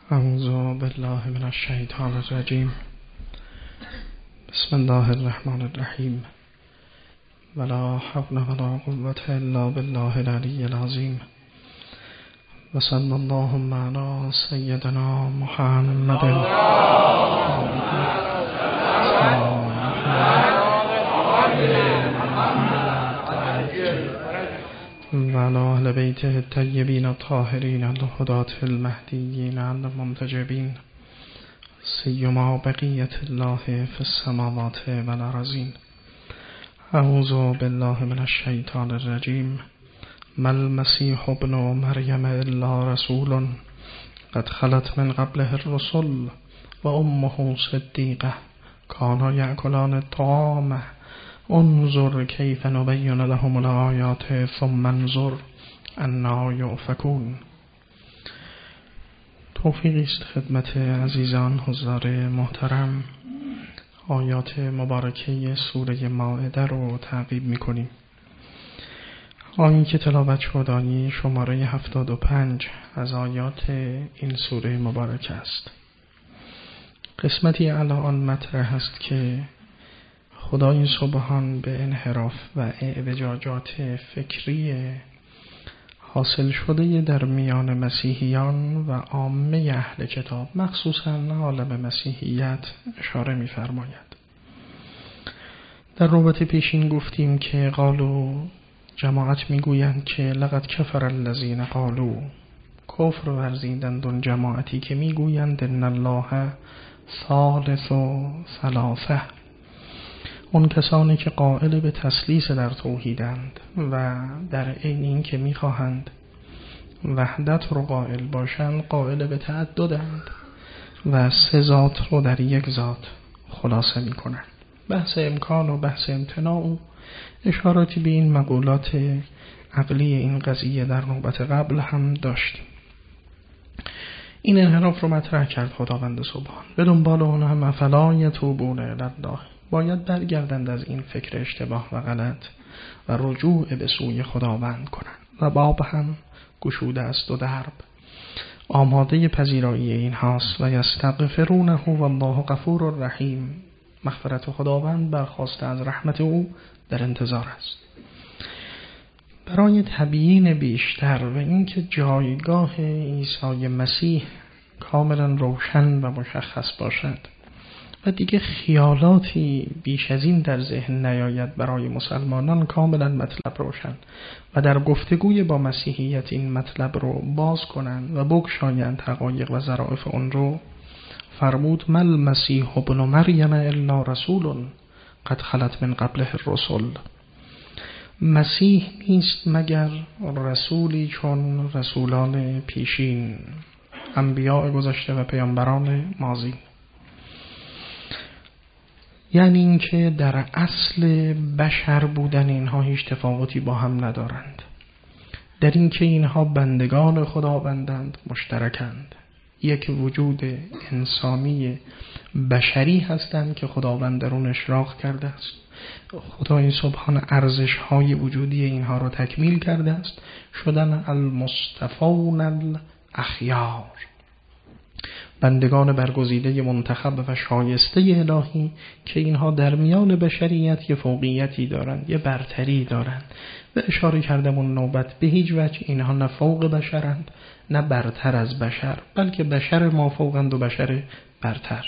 اعوذ بالله من الشیطان الرجیم. بسم الله الرحمن الرحیم. ولا حول ولا قوة الا بالله العلی العظیم. و صلی اللهم علی سیدنا محمد و علی اهل بیته الطیبین الطاهرین الهداة المهدیین المنتجبین سیما بقیة الله فی السماوات و الارضین. اعوذ بالله من الشیطان الرجیم. ما المسیح ابن مریم الا رسول قد خلت من قبله الرسل و امه صدیقه کانا یأکلان الطعام انظر کیف نبین لهم الآیات ثم انظر انا یؤفکون. توفیقی است خدمت عزیزان حضار محترم آیات مبارکه سوره مائده رو تعقیب می‌کنیم. آیه که تلاوت شد شماره 75 از آیات این سوره مبارک است. قسمتی علی آن مطرح است که خدای سبحان به انحراف و اعوجاجات فکری حاصل شده در میان مسیحیان و عامه اهل کتاب مخصوصاً عالم مسیحیت اشاره می‌فرماید. در رابطه پیشین گفتیم که قالو جماعت میگویند که لقد کفر الذین قالوا، کفر ورزیدند اون جماعتی که میگویند ان الله ثالث ثلاثه، اون کسانی که قائل به تثلیث در توحیدند و در عین این که میخواهند وحدت رو قائل باشند قائل به تعددند و سه ذات رو در یک ذات خلاصه میکنند. بحث امکان و بحث امتناع و اشاراتی به این مقولات عقلی این قضیه در نوبت قبل هم داشتیم. این انحراف رو مطرح کرد خداوند سبحان. به دنبال اون هم افلا یتوبون الی الله، باید برگردند از این فکر اشتباه و غلط و رجوع به سوی خداوند کنند و باب هم گشوده است و درب آماده پذیرایی این هاست و یستغفرونه والله غفور رحیم. مغفرت خداوند برخواسته از رحمت او در انتظار است. برای تبیین بیشتر و اینکه جایگاه عیسی مسیح کاملا روشن و مشخص باشد و دیگه خیالاتی بیش از این در ذهن نیاید برای مسلمانان، کاملا مطلب روشن و در گفتگوی با مسیحیت این مطلب رو باز کنند و بگشایند حقایق و ظرافت اون رو، فرمود ما المسیح ابن مریم الا رسول قد خلت من قبله الرسل. مسیح نیست مگر رسولی چون رسولان پیشین، انبیاء گذشته و پیامبران ماضی. یعنی اینکه در اصل بشر بودن اینها هیچ تفاوتی با هم ندارند، در اینکه اینها بندگان خداوندند، مشترکند، یک وجود انسانی بشری هستند که خداوند در اون اشراق کرده است. خدای سبحان ارزش های وجودی اینها رو تکمیل کرده است، شدن المصطفون الاخیار، بندگان برگزیده منتخب و شایسته الهی که اینها در میان بشریت یه فوقیتی دارند، یه برتری دارند. و اشاره کردم اون نوبت به هیچ وجه اینها نه فوق بشرند نه برتر از بشر، بلکه بشر ما فوقند و بشر برتر.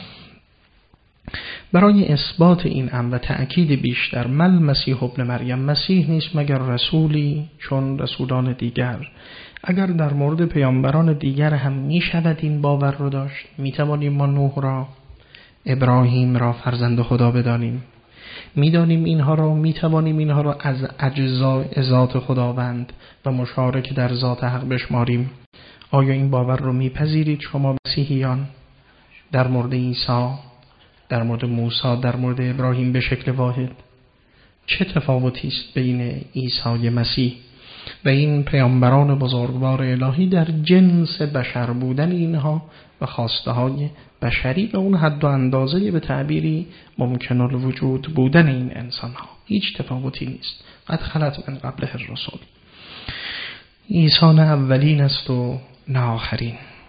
برای اثبات این امر و تأکید بیشتر، مل مسیح ابن مریم، مسیح نیست مگر رسولی چون رسولان دیگر. اگر در مورد پیامبران دیگر هم می شود این باور رو داشت، می توانیم ما نوح را، ابراهیم را فرزند خدا بدانیم، می دانیم اینها را، می توانیم اینها را از اجزاء ذات خداوند و مشارک در ذات حق بشماریم. آیا این باور رو می پذیرید شما مسیحیان در مورد عیسی، در مورد موسی، در مورد ابراهیم به شکل واحد؟ چه تفاوتی است بین عیسی مسیح و این پیامبران بزرگوار الهی در جنس بشر بودن اینها و خواسته های بشری و اون حد و اندازه به تعبیری ممکن الوجود بودن این انسان ها؟ هیچ تفاوتی نیست. قد خلت من قبله الرسل. عیسی نه اولین است و نه آخرین.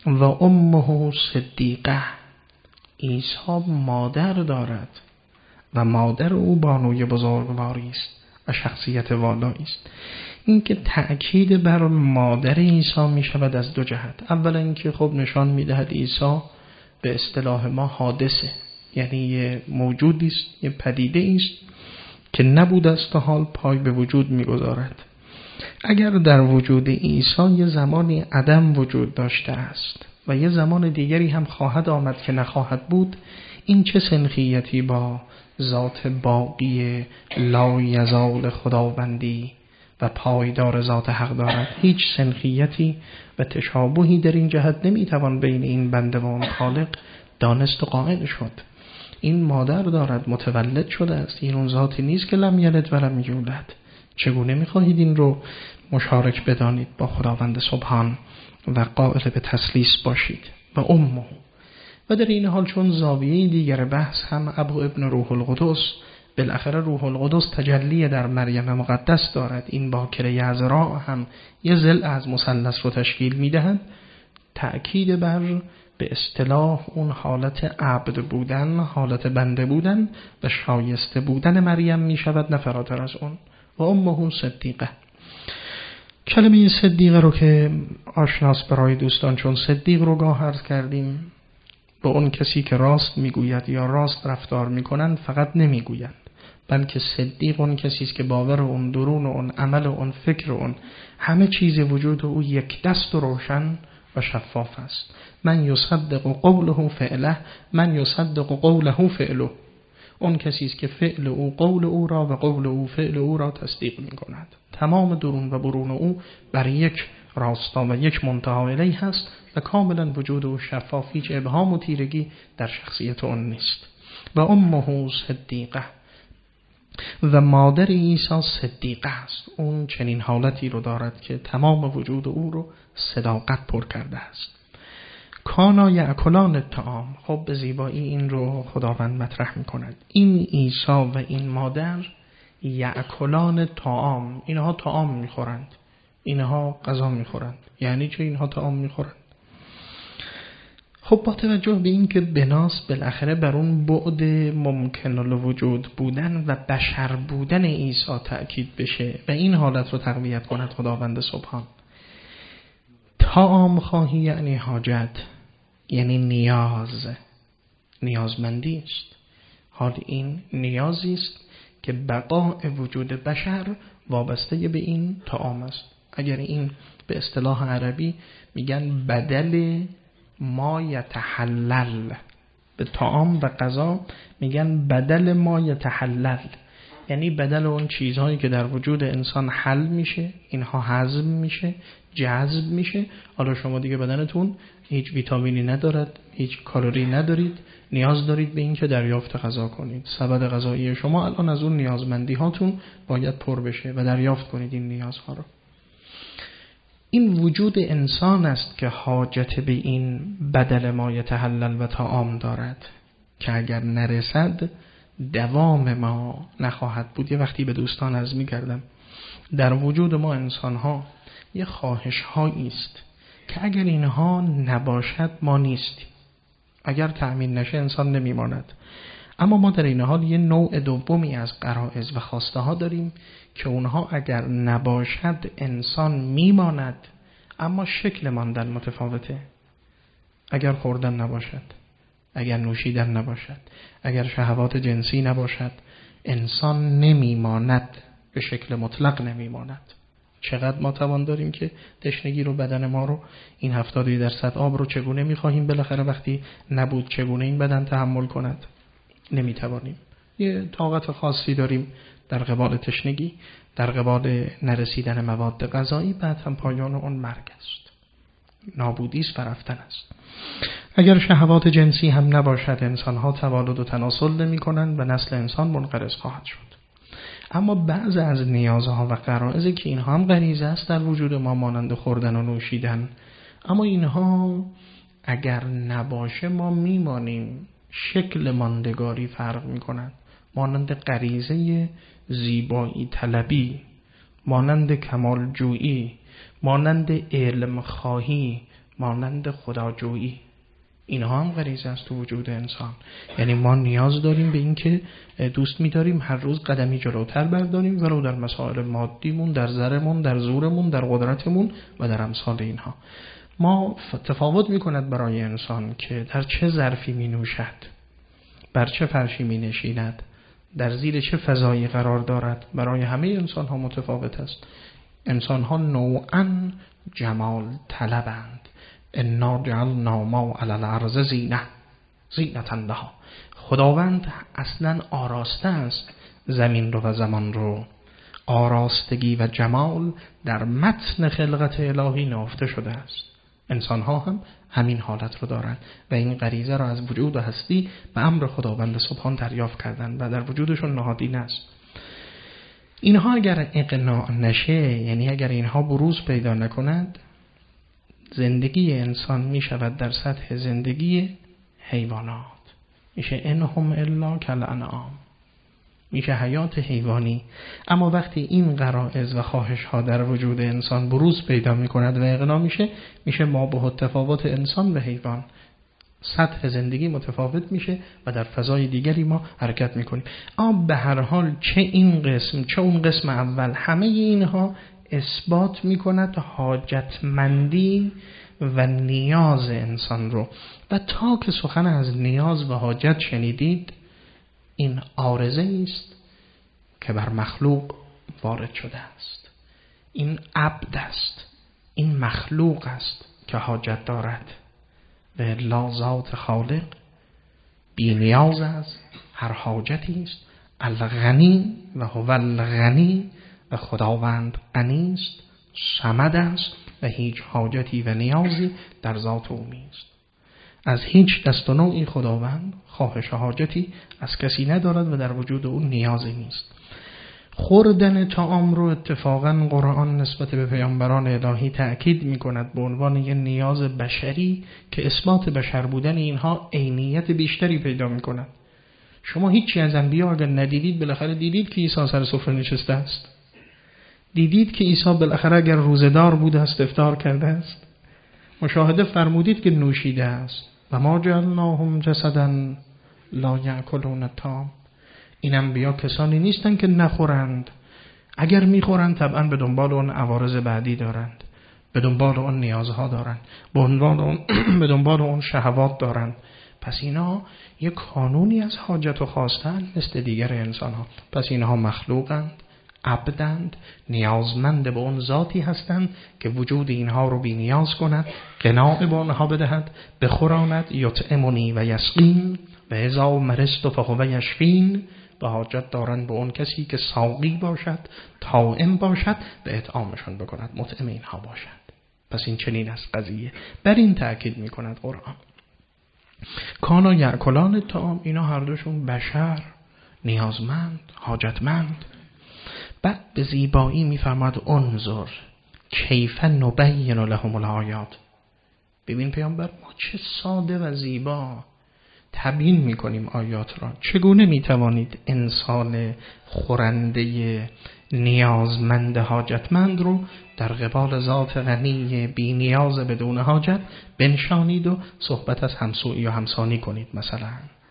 و امه صدیقه، عیسی مادر دارد و مادر او بانوی بزرگواری است و شخصیت والایی است. این که تأکید بر مادر عیسی می شود از دو جهت. اولا اینکه خب نشان می دهد عیسی به اصطلاح ما حادثه، یعنی یه موجودی است، یه پدیده است که نبوده است تا حال پای به وجود می گذارد. اگر در وجود عیسی یه زمانی عدم وجود داشته است و یه زمان دیگری هم خواهد آمد که نخواهد بود، این چه سنخیتی با ذات باقی لا یزال خداوندی و پایدار ذات حق دارد؟ هیچ سنخیتی و تشابهی در این جهت نمیتوان بین این بنده و اون خالق دانست و قائل شد. این مادر دارد، متولد شده است، این اون ذاتی نیست که لم یلد و لم یولد. چگونه میخواهید این رو مشارک بدانید با خداوند سبحان و قائل به تثلیث باشید؟ و امه. و در این حال چون زاویه دیگر بحث هم ابو ابن روح القدس، بالاخره روح القدس تجلی در مریم مقدس دارد، این باکره عذراء هم یه ضلع از مثلث رو تشکیل میدهد. تأکید بر به اصطلاح اون حالت عبد بودن، حالت بنده بودن و شایسته بودن مریم می شود، نه فراتر از اون. و امه صدیقه. کلمه صدیقه رو که آشناس برای دوستان، چون صدیق رو گاه عرض کردیم به اون کسی که راست میگوید یا راست رفتار میکنن فقط نمیگویند، بلکه صدیق اون کسی است که باور اون، درون اون، عمل اون، فکر اون، همه چیز وجود او یک دست و روشن و شفاف است. من یصدق قوله فعله، من یصدق قوله فعله. اون کسی است که فعل او قول او را و قول او فعل او را تصدیق میکند. تمام درون و برون او بر یک راستا و یک منتها الیه هست و کاملا وجود او شفاف، هیچ ابهام و تیرگی در شخصیت اون نیست. و امه صدیقه، و مادر عیسی صدیقه است. اون چنین حالتی رو دارد که تمام وجود او رو صداقت پر کرده است. کانا یأکلان الطعام. خب به زیبایی این رو خداوند مطرح می کند. این عیسی و این مادر یأکلان الطعام، اینها طعام می خورند، اینها غذا می خورند. یعنی چه اینها طعام می خورند؟ خب با توجه به این که بناس بالاخره بر اون بعد ممکن الوجود بودن و بشر بودن عیسی تأکید بشه و این حالت رو تقویت کند خداوند سبحان. طعام خواهی یعنی حاجت، یعنی نیازمندی است. حال این نیازی است که بقای وجود بشر وابسته به این طعام است. اگر این به اصطلاح عربی میگن بدل ما یتحلل، به طعام و غذا میگن بدل ما یتحلل، یعنی بدل اون چیزهایی که در وجود انسان حل میشه، اینها هضم میشه، جذب میشه. حالا شما دیگه بدنتون هیچ ویتامینی ندارد، هیچ کالری ندارید، نیاز دارید به این که دریافت غذا کنید. سبد غذایی شما الان از اون نیازمندی هاتون باید پر بشه و دریافت کنید این نیازها رو. این وجود انسان است که حاجت به این بدل ما یتحلل و طعام دارد که اگر نرسد دوام ما نخواهد بود. یه وقتی به دوستان عرض می‌کردم در وجود ما انسان ها یه خواهش هایی است که اگر اینها نباشد ما نیستیم. اگر تأمین نشه انسان نمیماند. اما ما در این حال یه نوع دومی از غرایز و خواسته ها داریم که اونها اگر نباشد انسان میماند، اما شکل ماندن متفاوته. اگر خوردن نباشد، اگر نوشیدن نباشد، اگر شهوات جنسی نباشد، انسان نمیماند، به شکل مطلق نمیماند. چقدر ما توان داریم که تشنگی رو، بدن ما رو، این 70% آب رو چگونه میخواهیم بالاخره وقتی نبود چگونه این بدن تحمل کند؟ نمیتوانیم. یه طاقت خاصی داریم در قبال تشنگی، در قبال نرسیدن مواد غذایی، بعد هم پایان اون مرگ است، نابودی است و رفتن است. اگر شهوات جنسی هم نباشد انسان ها تولد و تناسل نمی کنند و نسل انسان منقرض خواهد شد. اما بعض از نیازها و غرایزی که اینها هم غریزه است در وجود ما، مانند خوردن و نوشیدن، اما اینها اگر نباشه ما میمانیم. شکل ماندگاری فرق میکنند، مانند غریزه زیبایی طلبی، مانند کمال جویی، مانند علم خواهی، مانند خداجویی. اینها هم غریزه است تو وجود انسان. یعنی ما نیاز داریم به این که دوست می‌داریم هر روز قدمی جلوتر برداریم، ولو در مسائل مادیمون، در زرمون، در زورمون، در قدرتمون و در امثال اینها. ما تفاوت می‌کند برای انسان که در چه ظرفی می‌نوشد، بر چه فرشی می‌نشیند، در زیر چه فضایی قرار دارد. برای همه انسان‌ها متفاوت است. انسان‌ها نوعاً جمال طلبند. انا جعلنا ما علی الارض زینة لها. خداوند اصلا آراسته است زمین رو و زمان رو. آراستگی و جمال در متن خلقت الهی نهفته شده است. انسان ها هم همین حالت رو دارند و این غریزه رو از وجود و هستی به امر خداوند سبحان دریافت کردند و در وجودشون نهادینه است. اینها اگر اقناع نشه، یعنی اگر اینها بروز پیدا نکند، زندگی انسان می شود در سطح زندگی حیوانات، میشه انهم الا کالانعام، میشه حیات حیوانی. اما وقتی این غرایز و خواهش ها در وجود انسان بروز پیدا می کند و اقناع میشه ما به تفاوت انسان و حیوان. سطح زندگی متفاوت میشه و در فضای دیگری ما حرکت میکنیم. اما به هر حال چه این قسم چه اون قسم اول، همه اینها اثبات میکند حاجتمندی و نیاز انسان رو. و تا که سخن از نیاز و حاجت شنیدید، این عارضه است که بر مخلوق وارد شده است. این عبد است، این مخلوق است که حاجت دارد و لا ذات خالق بی نیاز است، هر حاجتی است. الغنی و هو الغنی، و خداوند غنی است، صمد است و هیچ حاجتی و نیازی در ذات او نیست. از هیچ دست و نوعی خداوند خواهش و حاجتی از کسی ندارد و در وجود او نیازی نیست. خوردن طعام رو اتفاقا قرآن نسبت به پیامبران الهی تأکید می‌کند به عنوان یک نیاز بشری که اثبات بشر بودن اینها عینیت بیشتری پیدا می‌کند. شما هیچی از انبیا اگر ندیدید، بالاخره دیدید که عیسی سر سفره نشسته است. دیدید که عیسی بالاخره اگر روزدار بوده است افطار کرده است. مشاهده فرمودید که نوشیده است. و ما جعلناهم جسدا لا یأکلون الطعام. این انبیا کسانی نیستند که نخورند. اگر میخورند طبعا به دنبال اون عوارض بعدی دارند، به دنبال اون نیازها دارند، به دنبال اون شهوات دارند. پس اینا یک قانونی از حاجت و خواستن مثل دیگر انسان ها. پس اینها مخلوقند، عبدند، نیازمند به اون ذاتی هستند که وجود اینها رو بی نیاز کند، قناع به اونها بدهد، بخوراند، یطعمنی و یسقین و اذا مرضت فهو یشفین. و حاجت دارند به اون کسی که ساقی باشد، طاعم باشد، به اطعامشان بکند، مطعم اینها باشد. پس این چنین است قضیه. بر این تأکید می کند قرآن. کانا یأکلان الطعام، اینا هر دوشون بشر، نیازمند، حاجتمند. بعد به زیبایی می‌فرماد انظر کیف نبین لهم الآیات. ببین پیامبر، ما چه ساده و زیبا تبیین می‌کنیم آیات را. چگونه می‌توانید انسان خورنده نیازمند حاجتمند رو در قبال ذات غنی بی نیاز بدون حاجت بنشانید و صحبت از همسویی و همسانی کنید. مثلا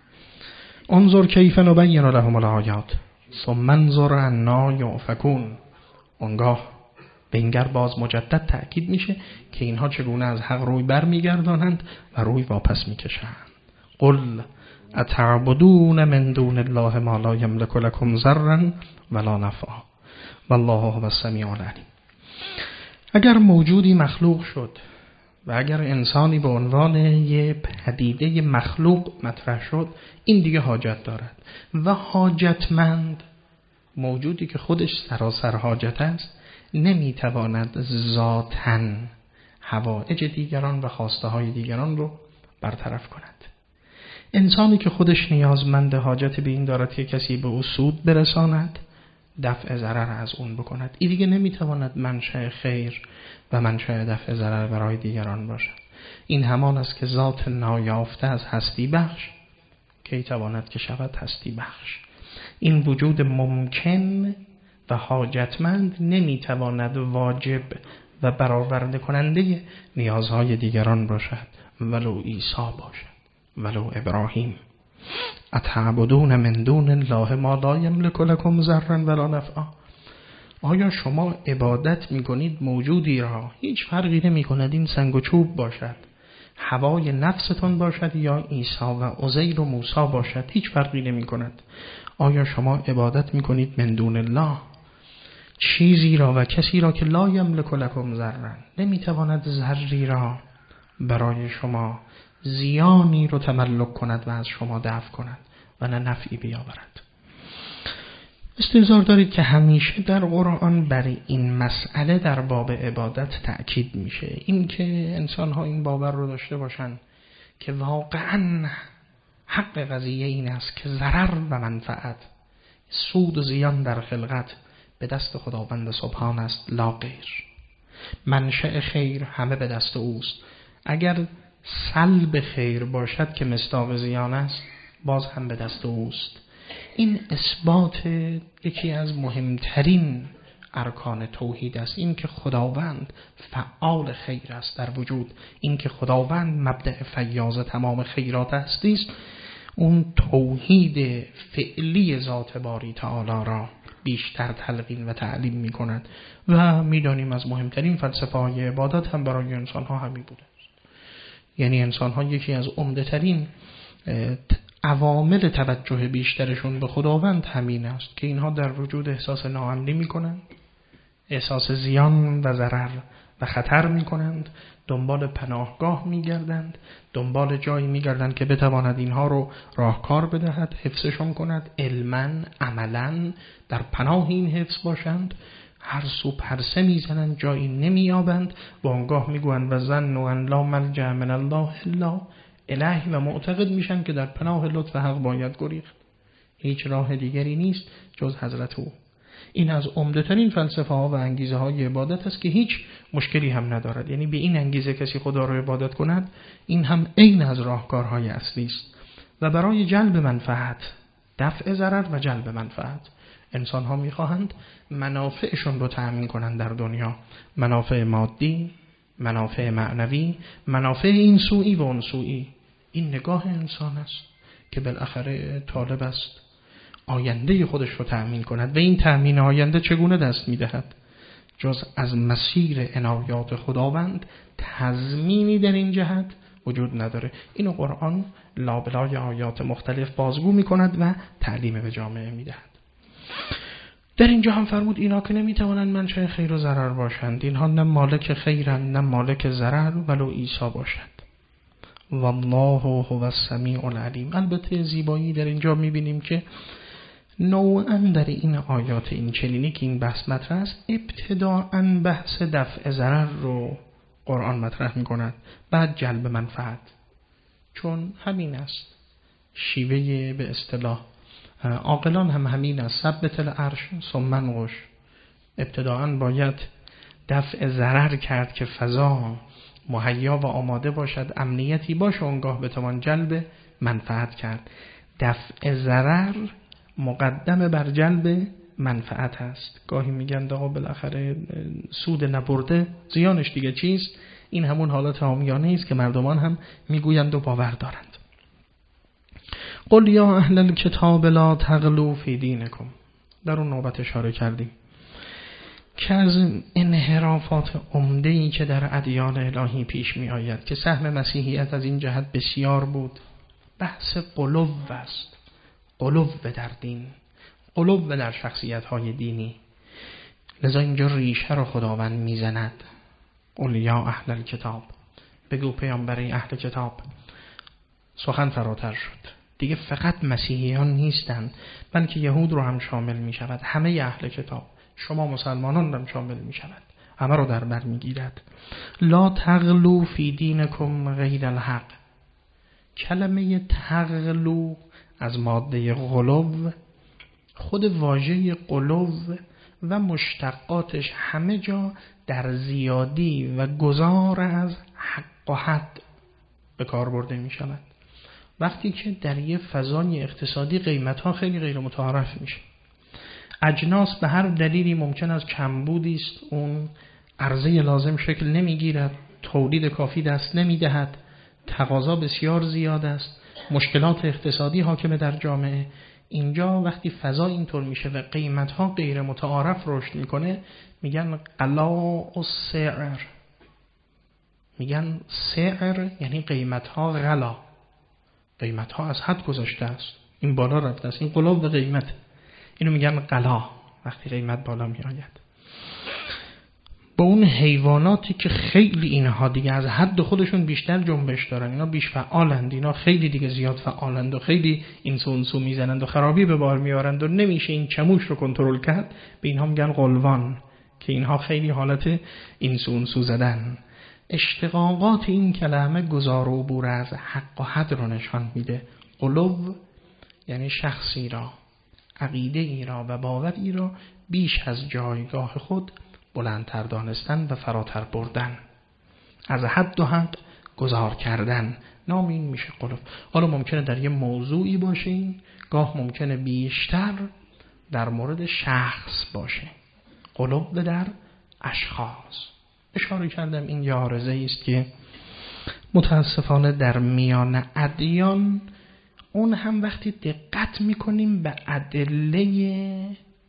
انظر کیف نبین لهم الآیات ثم انظر عنا یؤفکون. اونگاه به اینگر باز مجدد تأکید میشه که اینها چگونه از حق روی بر میگردانند و روی واپس میکشند. قل اتعبدون من دون الله ما لا یملک لکم ضرا ولا نفعا والله هو السمیع العلیم. اگر موجودی مخلوق شد و اگر انسانی به عنوان یه پدیده مخلوق مطرح شد، این دیگه حاجت دارد و حاجتمند، موجودی که خودش سراسر حاجت است، نمیتواند ذاتاً حوائج دیگران و خواسته های دیگران رو برطرف کند. انسانی که خودش نیازمند حاجت به این دارد که کسی به او سود برساند، دفع ضرر از اون بکند، این دیگه نمیتواند منشأ خیر و منشأ دفع ضرر برای دیگران باشد. این همان است که ذات نایافته از هستی بخش کی تواند که شود هستی بخش. این وجود ممکن و حاجتمند نمیتواند واجب و برآورده کننده نیازهای دیگران باشد، ولو عیسی باشد، ولو ابراهیم. اتعبدون من دون الله ما لا یملک لکم ضرا ولا نفعا. آیا شما عبادت میکنید موجودی را هیچ فرقی نمیکند این سنگ و چوب باشد، هوای نفستون باشد، یا عیسی و عزیر و موسی باشد، هیچ فرقی نمیکند. آیا شما عبادت میکنید من دون الله چیزی را و کسی را که لا یملک لکم ضرا، نمیتواند ضرری را برای شما، زیانی رو تملک کند و از شما دفع کند و نه نفعی بیاورد. استحضار دارید که همیشه در قرآن برای این مسئله در باب عبادت تأکید میشه، این که انسان ها این باور رو داشته باشن که واقعا حق قضیه این است که ضرر و منفعت، سود و زیان در خلقت به دست خداوند سبحان است، لا غیر. منشأ خیر همه به دست اوست. اگر سلب خیر باشد که مصداق زیان است، باز هم به دست اوست. این اثبات یکی از مهمترین ارکان توحید است، این که خداوند فعال خیر است در وجود، این که خداوند مبدأ فیاض تمام خیرات هستی است. اون توحید فعلی ذات باری تعالی را بیشتر تلقین و تعلیم می کند و می دانیم از مهمترین فلسفه های عبادت هم برای انسان ها همین بوده است. یعنی انسان ها یکی از عمده ترین عوامل توجه بیشترشون به خداوند همین است که اینها در وجود احساس ناامنی می کنند، احساس زیان و ضرر و خطر می کنند، دنبال پناهگاه می گردند، دنبال جایی می گردند که بتواند اینها رو راهکار بدهد، حفظشون کند، علماً عملاً در پناه این حفظ باشند. هر سو پرسه می زنند، جایی نمی یابند، و آنگاه می گویند و ظنوا ان لا ملجأ من الله الا الیه، و معتقد میشن که در پناه لطف حق باید گریخت، هیچ راه دیگری نیست جز حضرت او. این از عمده‌ترین فلسفه ها و انگیزه های عبادت است که هیچ مشکلی هم ندارد. یعنی به این انگیزه کسی خدا رو عبادت کند، این هم عین از راهکارهای اصلی است. و برای جلب منفعت، دفع ضرر و جلب منفعت، انسان ها میخواهند منافعشون رو تأمین کنند در دنیا، منافع مادی، منافع معنوی، منافع این سوئی و اون سوئی. این نگاه انسان است که بالاخره طالب است آینده خودش رو تأمین کند و این تأمین آینده چگونه دست می‌دهد؟ جز از مسیر عنایات خداوند تضمینی در این جهت وجود نداره. اینو قرآن لابلای آیات مختلف بازگو می‌کند و تعلیم به جامعه می‌دهد. در اینجا هم فرمود اینا که نمی‌توانند منشأ خیر و ضرر باشند، اینها نه مالک خیرند نه مالک ضرر، ولو عیسی باشد. والله هو السمیع العلیم. البته زیبایی در اینجا می‌بینیم که نوعاً در این آیات این چنینی که این بحث مطرح است، ابتداءً بحث دفع ضرر رو قرآن مطرح می‌کند، بعد جلب منفعت، چون همین است شیوه به اصطلاح عاقلان هم همین است. ثبت العرش ثم انقش. ابتداءً باید دفع ضرر کرد که فضا مهیا و آماده باشد، امنیتی باشه، اونگاه بتوان جلب منفعت کرد. دفع ضرر مقدم بر جلب منفعت است. گاهی میگن آقا بالاخره سود نبرده زیانش دیگه چیست؟ این همون حالت عامیانه است که مردمان هم میگویند و باور دارند. قل یا اهل الکتاب لا تغلوا فی دینکم. در اون نوبت اشاره کردیم که از انحرافات عمده‌ای که در ادیان الهی پیش می آید که سهم مسیحیت از این جهت بسیار بود، بحث قلوب است. قلوب در دین، قلوب در شخصیت‌های دینی. لذا اینجا ریشه رو خداوند میزند. قل یا اهل الکتاب، بگو پیامبر اهل کتاب. سخن فراتر شد، دیگه فقط مسیحیان نیستند، بلکه یهود رو هم شامل می شود. همه اهل کتاب، شما مسلمانان هم شامل می شود، همه رو در بر می گیرد. لا تغلو فی دینکم غیر الحق. کلمه تغلو از ماده غلو، خود واژه غلو و مشتقاتش همه جا در زیادی و گذار از حق و حد به کار برده می شود. وقتی که در یه فضای اقتصادی قیمت‌ها خیلی غیر متعارف میشه، اجناس به هر دلیلی ممکن است کمبودی است، اون عرضه لازم شکل نمیگیرد، تولید کافی دست نمیدهد، تقاضا بسیار زیاد است، مشکلات اقتصادی حاکم در جامعه. اینجا وقتی فضا اینطور میشه و قیمت‌ها غیر متعارف رشد میکنه، میگن غلاء السعر. میگن سعر یعنی قیمت‌ها غلا، قیمت‌ها از حد گذشته است، این بالا رفته است، این قلوب قیمت، اینو میگن غلا وقتی قیمت بالا میآید. با اون حیواناتی که خیلی اینها دیگه از حد خودشون بیشتر جنبش دارن، اینا بیش فعالند، اینا خیلی دیگه زیاد فعالند و خیلی اینسو میزنند و خرابی به بار میارند و نمیشه این چموش رو کنترل کرد، به اینها میگن قلوان، که اینها خیلی حالت اینسو زدن. اشتقاقات این کلمه گذار و عبور از حق و حد رو نشان میده. قلوب یعنی شخصی را، عقیده ای را و باوری را بیش از جایگاه خود بلندتر دانستن و فراتر بردن، از حد و حق گذار کردن، نام این میشه قلوب. حالا ممکنه در یه موضوعی باشه، این گاه ممکنه بیشتر در مورد شخص باشه، قلوب در اشخاص. اشاره کردم این یه عارضه است که متاسفانه در میان ادیان، اون هم وقتی دقت میکنیم به ادله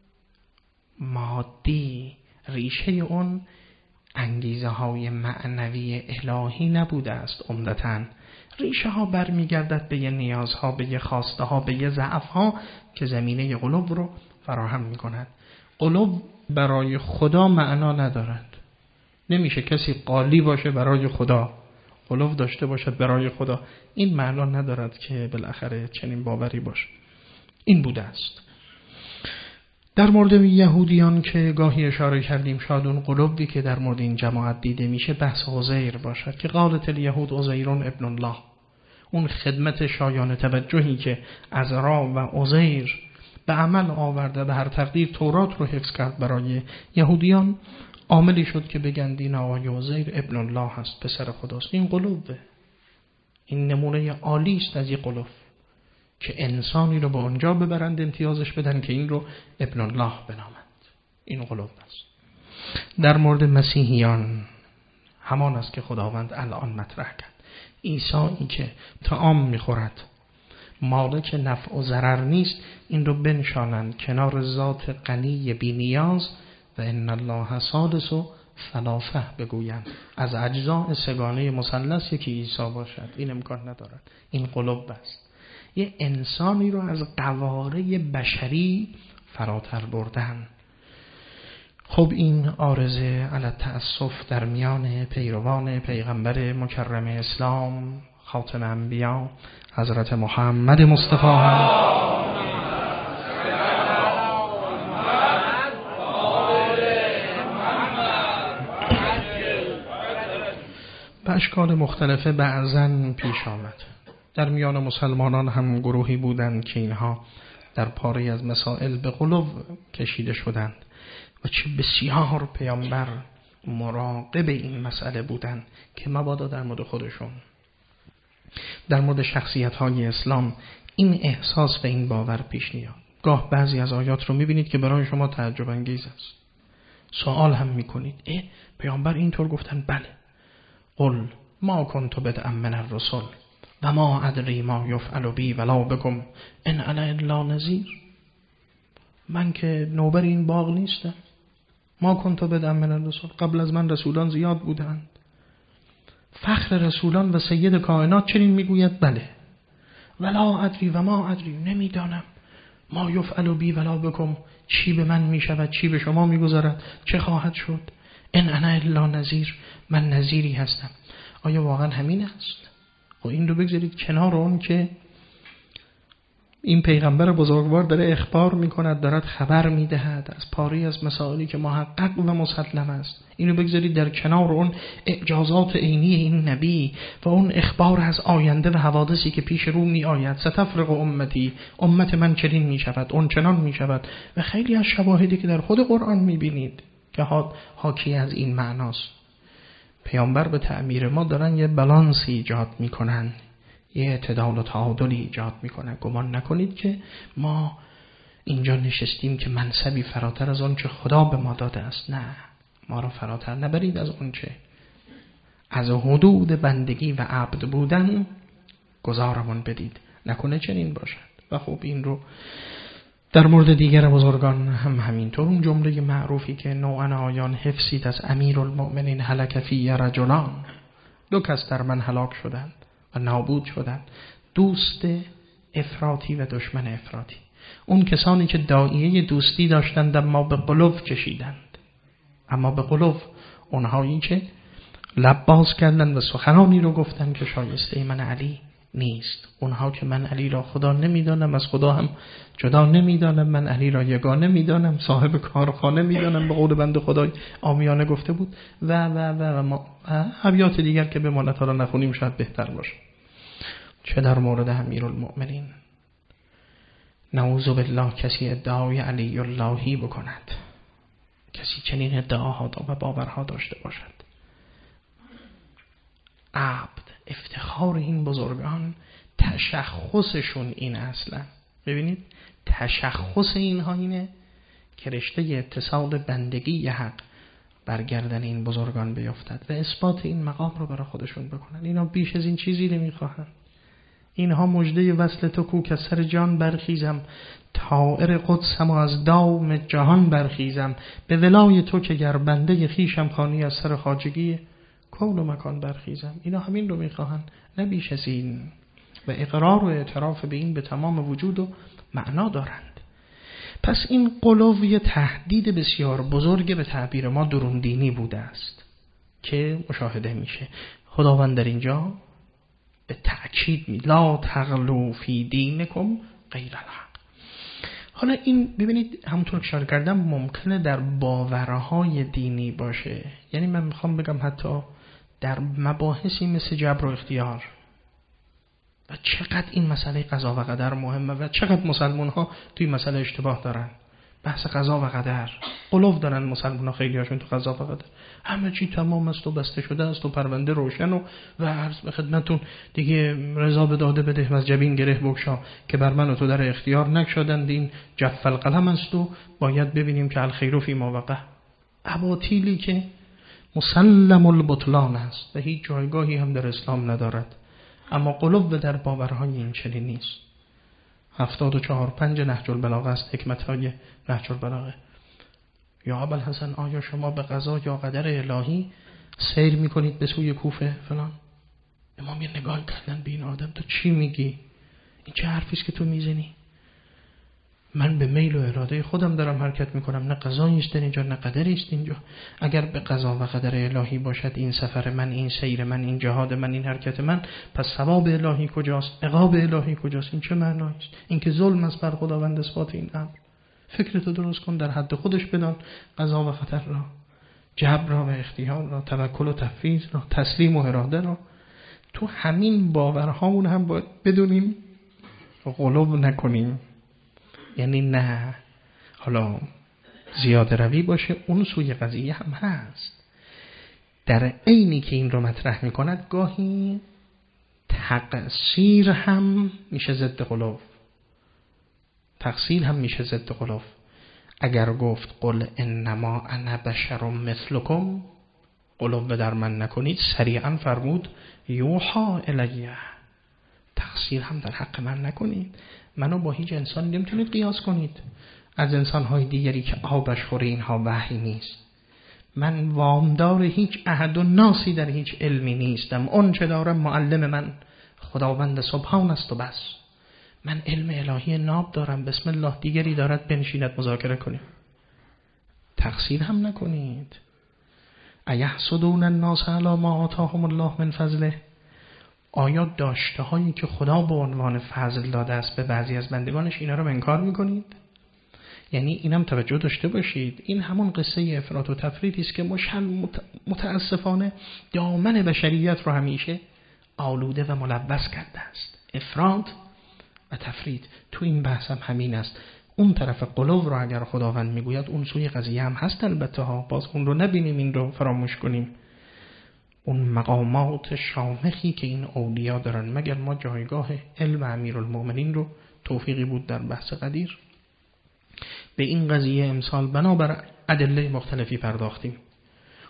مادی، ریشه اون انگیزه های معنوی الهی نبوده است. عمدتاً ریشه ها برمیگردد به یه نیازها، به یه خواسته ها، به یه ضعف ها که زمینه قلوب رو فراهم میکند. قلوب برای خدا معنا ندارد. نمیشه کسی قالی باشه برای خدا، قلوب داشته باشد برای خدا. این معنا ندارد که بالاخره چنین باوری باشه. این بوده است. در مورد یهودیان که گاهی اشاره کردیم، شاید اون قلوبی که در مورد این جماعت دیده میشه بحث عزیر باشد که قالت الیهود عزیر ابن الله. اون خدمت شایان توجهی که عزرا و عزیر به عمل آورده، به هر تقدیر تورات رو حفظ کرد برای یهودیان، عاملی شد که بگند این آقای عزیر ابن الله هست، پسر خداست. این قلوبه، این نمونه عالی است از این قلوب که انسانی رو به اونجا ببرند، امتیازش بدن که این رو ابن الله بنامند. این قلوب است. در مورد مسیحیان همان است که خداوند الان مطرح کرد. عیسی که طعام میخورد، مالک نفع و ضرر نیست، این رو بنشانند کنار ذات غنی بی نیاز و ان الله ثالث ثلاثه بگویند. از اجزاء سگانه مثلث یکی عیسی باشد، این امکان ندارد. این قلوب است. یه انسانی رو از قواره بشری فراتر بردن. خب این عارضه علی التأسف در میان پیروان پیغمبر مکرم اسلام، خاتم انبیا حضرت محمد مصطفی به اشکال مختلفه بعضن پیش آمد. در میان مسلمانان هم گروهی بودند که اینها در پاره از مسائل به قلوب کشیده شدند و چه بسیار پیامبر مراقب این مسئله بودند که مبادا در مورد خودشون، در مورد شخصیت‌های اسلام این احساس و این باور پیش نیاد. گاه بعضی از آیات رو می‌بینید که برای شما تعجب انگیز است. سوال هم می‌کنید پیامبر اینطور گفتن؟ بله. قل ما کنت بدعا من الرسل و ما ادری ما یفعل بی ولا بکم ان انا الا نذیر. من که نوبر این باغ نیستم. ما کنت بدعا من الرسل، قبل از من رسولان زیاد بودند. فخر رسولان و سید کائنات چنین میگوید بله. ولا ادری و ما ادری، نمیدانم. ما یفعل بی ولا بکم، چی به من میشود، چی به شما میگذارد، چه خواهد شد. ان انا الا نذیر، من نذیری هستم. آیا واقعا همین است؟ و این رو بگذارید کنار اون که این پیغمبر بزرگوار داره اخبار میکند، دارد خبر میدهد از پاری از مسائلی که محقق و مسلم است. اینو بگذارید در کنار اون اعجازات عینی این نبی و اون اخبار از آینده و حوادثی که پیش رو می آید. ستفرق امتی، امت من چنین می شود، اون چنان می شود و خیلی از شواهدی که در خود قرآن می بینید که حاکی از این معناست. پیامبر به تعمیر ما دارن یه بالانسی ایجاد میکنن، یه اعتدال و تعادلی ایجاد میکنن. گمان نکنید که ما اینجا نشستیم که منصبی فراتر از آن چه خدا به ما داده است. نه، ما را فراتر نبرید از اونچه از حدود بندگی و عبد بودن گذارمون بدید، نکنه چنین باشد. و خب این رو در مورد دیگر بزرگان هم همینطور، اون جمله معروفی که نوعا آیان حفظید از امیرالمؤمنین هلک فی رجلان، 2 کس در من هلاک شدند و نابود شدند، دوست افراطی و دشمن افراطی. اون کسانی که داعیه دوستی داشتند اما به قلوب کشیدند، اما به قلوب، اونهایی که لب باز کردند و سخنانی رو گفتند که شایسته من علی نیست. اونها که من علی را خدا نمیدانم، از خدا هم جدا نمیدانم، من علی را یگانه میدانم، صاحب کارخانه میدانم، به قول بنده خدای عامیانه گفته بود و ابیات دیگر که بماند حالا نخونیم شاید بهتر باشه. چه در مورد امیرالمؤمنین نعوذ بالله کسی ادعای علی اللهی بکند، کسی چنین ادعاها و باورها داشته باشد. عبد، افتخار این بزرگان تشخصشون این اصلا. ببینید تشخص اینها اینه که رشته اتصال بندگی حق برگردن این بزرگان بیفتد و اثبات این مقام رو برای خودشون بکنن. اینا بیش از این چیزی نمیخواهن. اینها مژده وصل تو کو که سر جان برخیزم، طائر قدسم و از دام جهان برخیزم، به ولای تو که گر بنده خیشم خوانی از سر خواجگی کون و مکان برخیزم. اینا همین رو میخواهن، نه بیش از این، و اقرار و اعتراف به این به تمام وجود و معنا دارند. پس این غلو یه تهدید بسیار بزرگ به تعبیر ما درون دینی بوده است که مشاهده میشه. خداوند در اینجا به تأکید می لا تغلو فی دینکم غیر الحق. حالا این ببینید همونطور که اشاره کردم ممکنه در باورهای دینی باشه. یعنی من میخوام بگم حتی در مباحثی مثل جبر و اختیار و چقدر این مسئله قضا و قدر مهمه و چقدر مسلمان ها توی مسئله اشتباه دارن. بحث قضا و قدر غلو دارن مسلمان ها، خیلی هاشون تو قضا و قدر همه چی تمام است و بسته شده است و پرونده روشن و عرض به خدمتون دیگه رضا به داده بده و از جبین گره بگشا که بر من و تو در اختیار نکشادند، این جف القلم است و باید ببینیم که الخیر فی ما وقع. اباطیلی که مسلم البطلان است و هیچ جایگاهی هم در اسلام ندارد. اما قلوب در باورهای این چنین نیست. 74-5 نهج البلاغه است، حکمت‌های نهج البلاغه. یا ابوالحسن آیا شما به قضا یا قدر الهی سیر میکنید به سوی کوفه فلان؟ امام یه نگاه کردن به این آدم، تو چی میگی؟ این چه حرفی است که تو میزنی؟ من به میل و اراده خودم دارم حرکت میکنم، نه قضایی است اینجا نه قدری است اینجا. اگر به قضا و قدر الهی باشد این سفر من، این سیر من، این جهاد من، این حرکت من، پس ثواب الهی کجاست؟ عقاب الهی کجاست؟ این چه معنایی است؟ این که ظلم است بر خداوند اثبات این امر. فکرتو درست کن، در حد خودش بدان قضا و قدر را، جبر را و اختیار را، توکل و تفویض را، تسلیم و اراده را. تو همین باورهامون هم باید بدونیم غلو نکنیم. یعنی نه حالا زیاده روی باشه، اون سوی قضیه هم هست. در عینی که این رو مطرح میکند گاهی تقصیر هم میشه ضد غلو، تقصیر هم میشه ضد غلو. اگر گفت قل انما انا بشر مثلکم، غلو در من نکنید، سریعا فرمود یوحا الیه، تقصیر هم در حق من نکنید. منو با هیچ انسان نمیتونید قیاس کنید از انسانهای دیگری که آبش خوره اینها وحی نیست. من وامدار هیچ احد و ناسی در هیچ علمی نیستم. اون چه دارم معلم من خداوند سبحان است و بس. من علم الهی ناب دارم، بسم الله دیگری دارد بنشیند مذاکره کنیم. تقصیر هم نکنید. ایحسدون الناس علی ما آتاهم الله من فضله، آیا داشته هایی که خدا به عنوان فضل داده است به بعضی از بندگانش اینا رو انکار میکنید؟ یعنی اینم توجه داشته باشید، این همون قصه افراط و تفریطی است که متاسفانه دامن بشریت رو همیشه آلوده و ملوث کرده است. افراط و تفریط تو این بحث هم همین است. اون طرف قلوب رو اگر خداوند میگوید اون سوی قضیه هم هست البته ها، باز اون رو نبینیم، این رو فراموش کنیم. اون مقامات شامخی که این اولیا دارن، مگر ما جایگاه علم امیرالمؤمنین رو توفیقی بود در بحث قدیر به این قضیه امسال بنابر ادله مختلفی پرداختیم.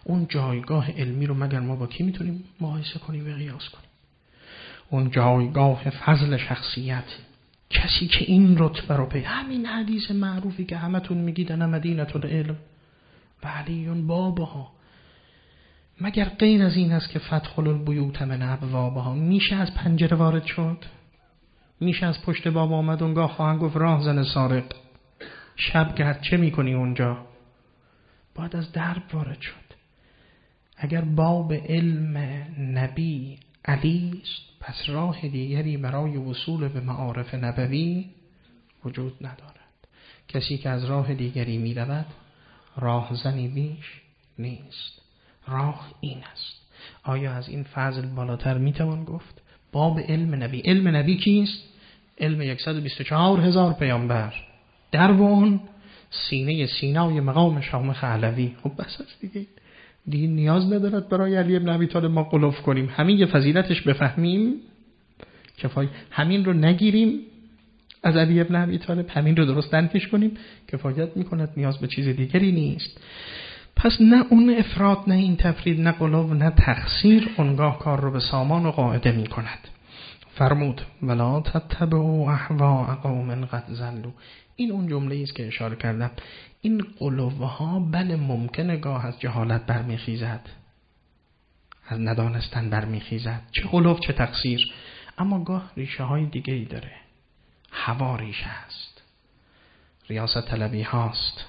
اون جایگاه علمی رو مگر ما با کی میتونیم مقایسه کنیم و قیاس کنیم؟ اون جایگاه فضل شخصیت، کسی که این رتبه رو پیدا، همین حدیث معروفی که همتون میگید انا مدینة العلم و علی بابها، مگر غیر از این است که فتح البیوت من ابوابها؟ میشه از پنجره وارد شد؟ میشه از پشت باب آمد اونگاه خواهند گفت راه زن سارق، شب گرد چه میکنی اونجا؟ باید از درب وارد شد. اگر باب علم نبی علی است، پس راه دیگری برای وصول به معارف نبوی وجود ندارد. کسی که از راه دیگری می رود راهزنی بیش نیست. راه این است. آیا از این فضل بالاتر می توان گفت؟ باب علم نبی. علم نبی کیست؟ علم 124,000 پیامبر. در اون سینه سینای مقام شامخ علوی. خب بس است دیگه نیاز ندارد برای علی ابن ابی طالب ما قلوف کنیم. همین یه فضیلتش بفهمیم کفایت، همین رو نگیریم از علی ابن ابی طالب، همین رو درست درکش کنیم کفایت میکند، نیاز به چیز دیگری نیست. پس نه اون افراط، نه این تفرید، نه قلوف، نه تقصیر اونگاه کار رو به سامان و قاعده میکند. فرمود ولا تتبعوا اهواء قوم قد ضلوا. این اون جمله است که اشاره کردم. این قلوب‌ها بله ممکنه گاه از جهالت برمیخیزد، از ندانستن برمیخیزد، چه قلوب چه تقصیر، اما گاه ریشه های دیگه ای داره. هوا ریشه هست، ریاست طلبی هاست،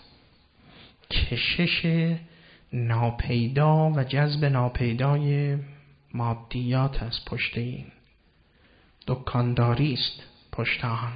کشش ناپیدا و جذب ناپیدای مادیات است پشت این، دکانداری است پشت آن.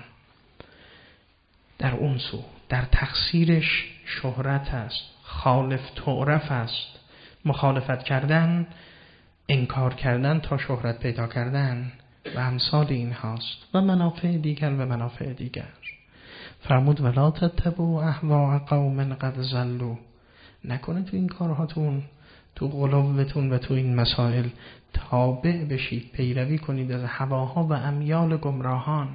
در اون سو در تقصیرش شهرت است، خالف تعرف است، مخالفت کردن، انکار کردن تا شهرت پیدا کردن و امثال این هاست و منافع دیگر و منافع دیگر. فرمود ولا تتبعوا اهواء قوم قد ضلوا. نکنه تو این کارهاتون، تو قلوبتون و تو این مسائل تابع بشید، پیروی کنید از هواها و امیال گمراهان.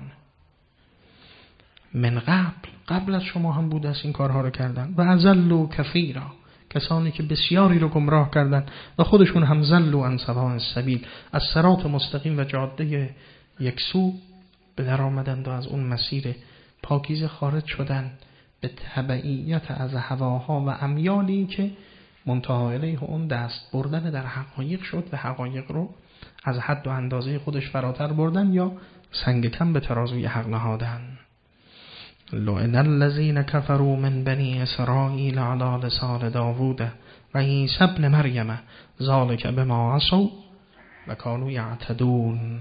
من قبل از شما هم بود از این کارها رو کردن. و اضلوا کثیرا، کسانی که بسیاری رو گمراه کردن و خودشون هم ضلوا عن سواء السبیل، از صراط مستقیم و جاده یکسو به در آمدند و از اون مسیر پاکیزه خارج شدن به تبعیت از هواها و امیالی که منتهی الیه اون دست بردن در حقایق شد و حقایق رو از حد و اندازه خودش فراتر بردن یا سنگ کم به ترازوی حق نهادن. لعن الذین کفروا من بنی اسرائیل علی لسان داوود و عیسی ابن مریم ذلک بما عصوا و کانوا یعتدون.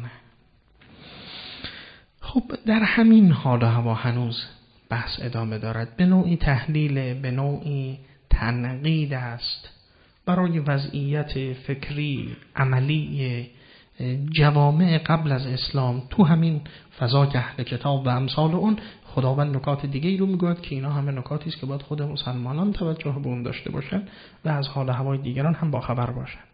خب در همین حال و هوا هنوز بحث ادامه دارد. به نوعی تحلیل، به نوعی تنقید است برای وضعیت فکری عملی جوامع قبل از اسلام تو همین فضا که اهل کتاب و امثال اون. خداوند نکات دیگه ای رو میگوید که اینا همه نکاتی است که باید خود مسلمانان توجه به اون داشته باشند و از حال و هوای دیگران هم باخبر باشند.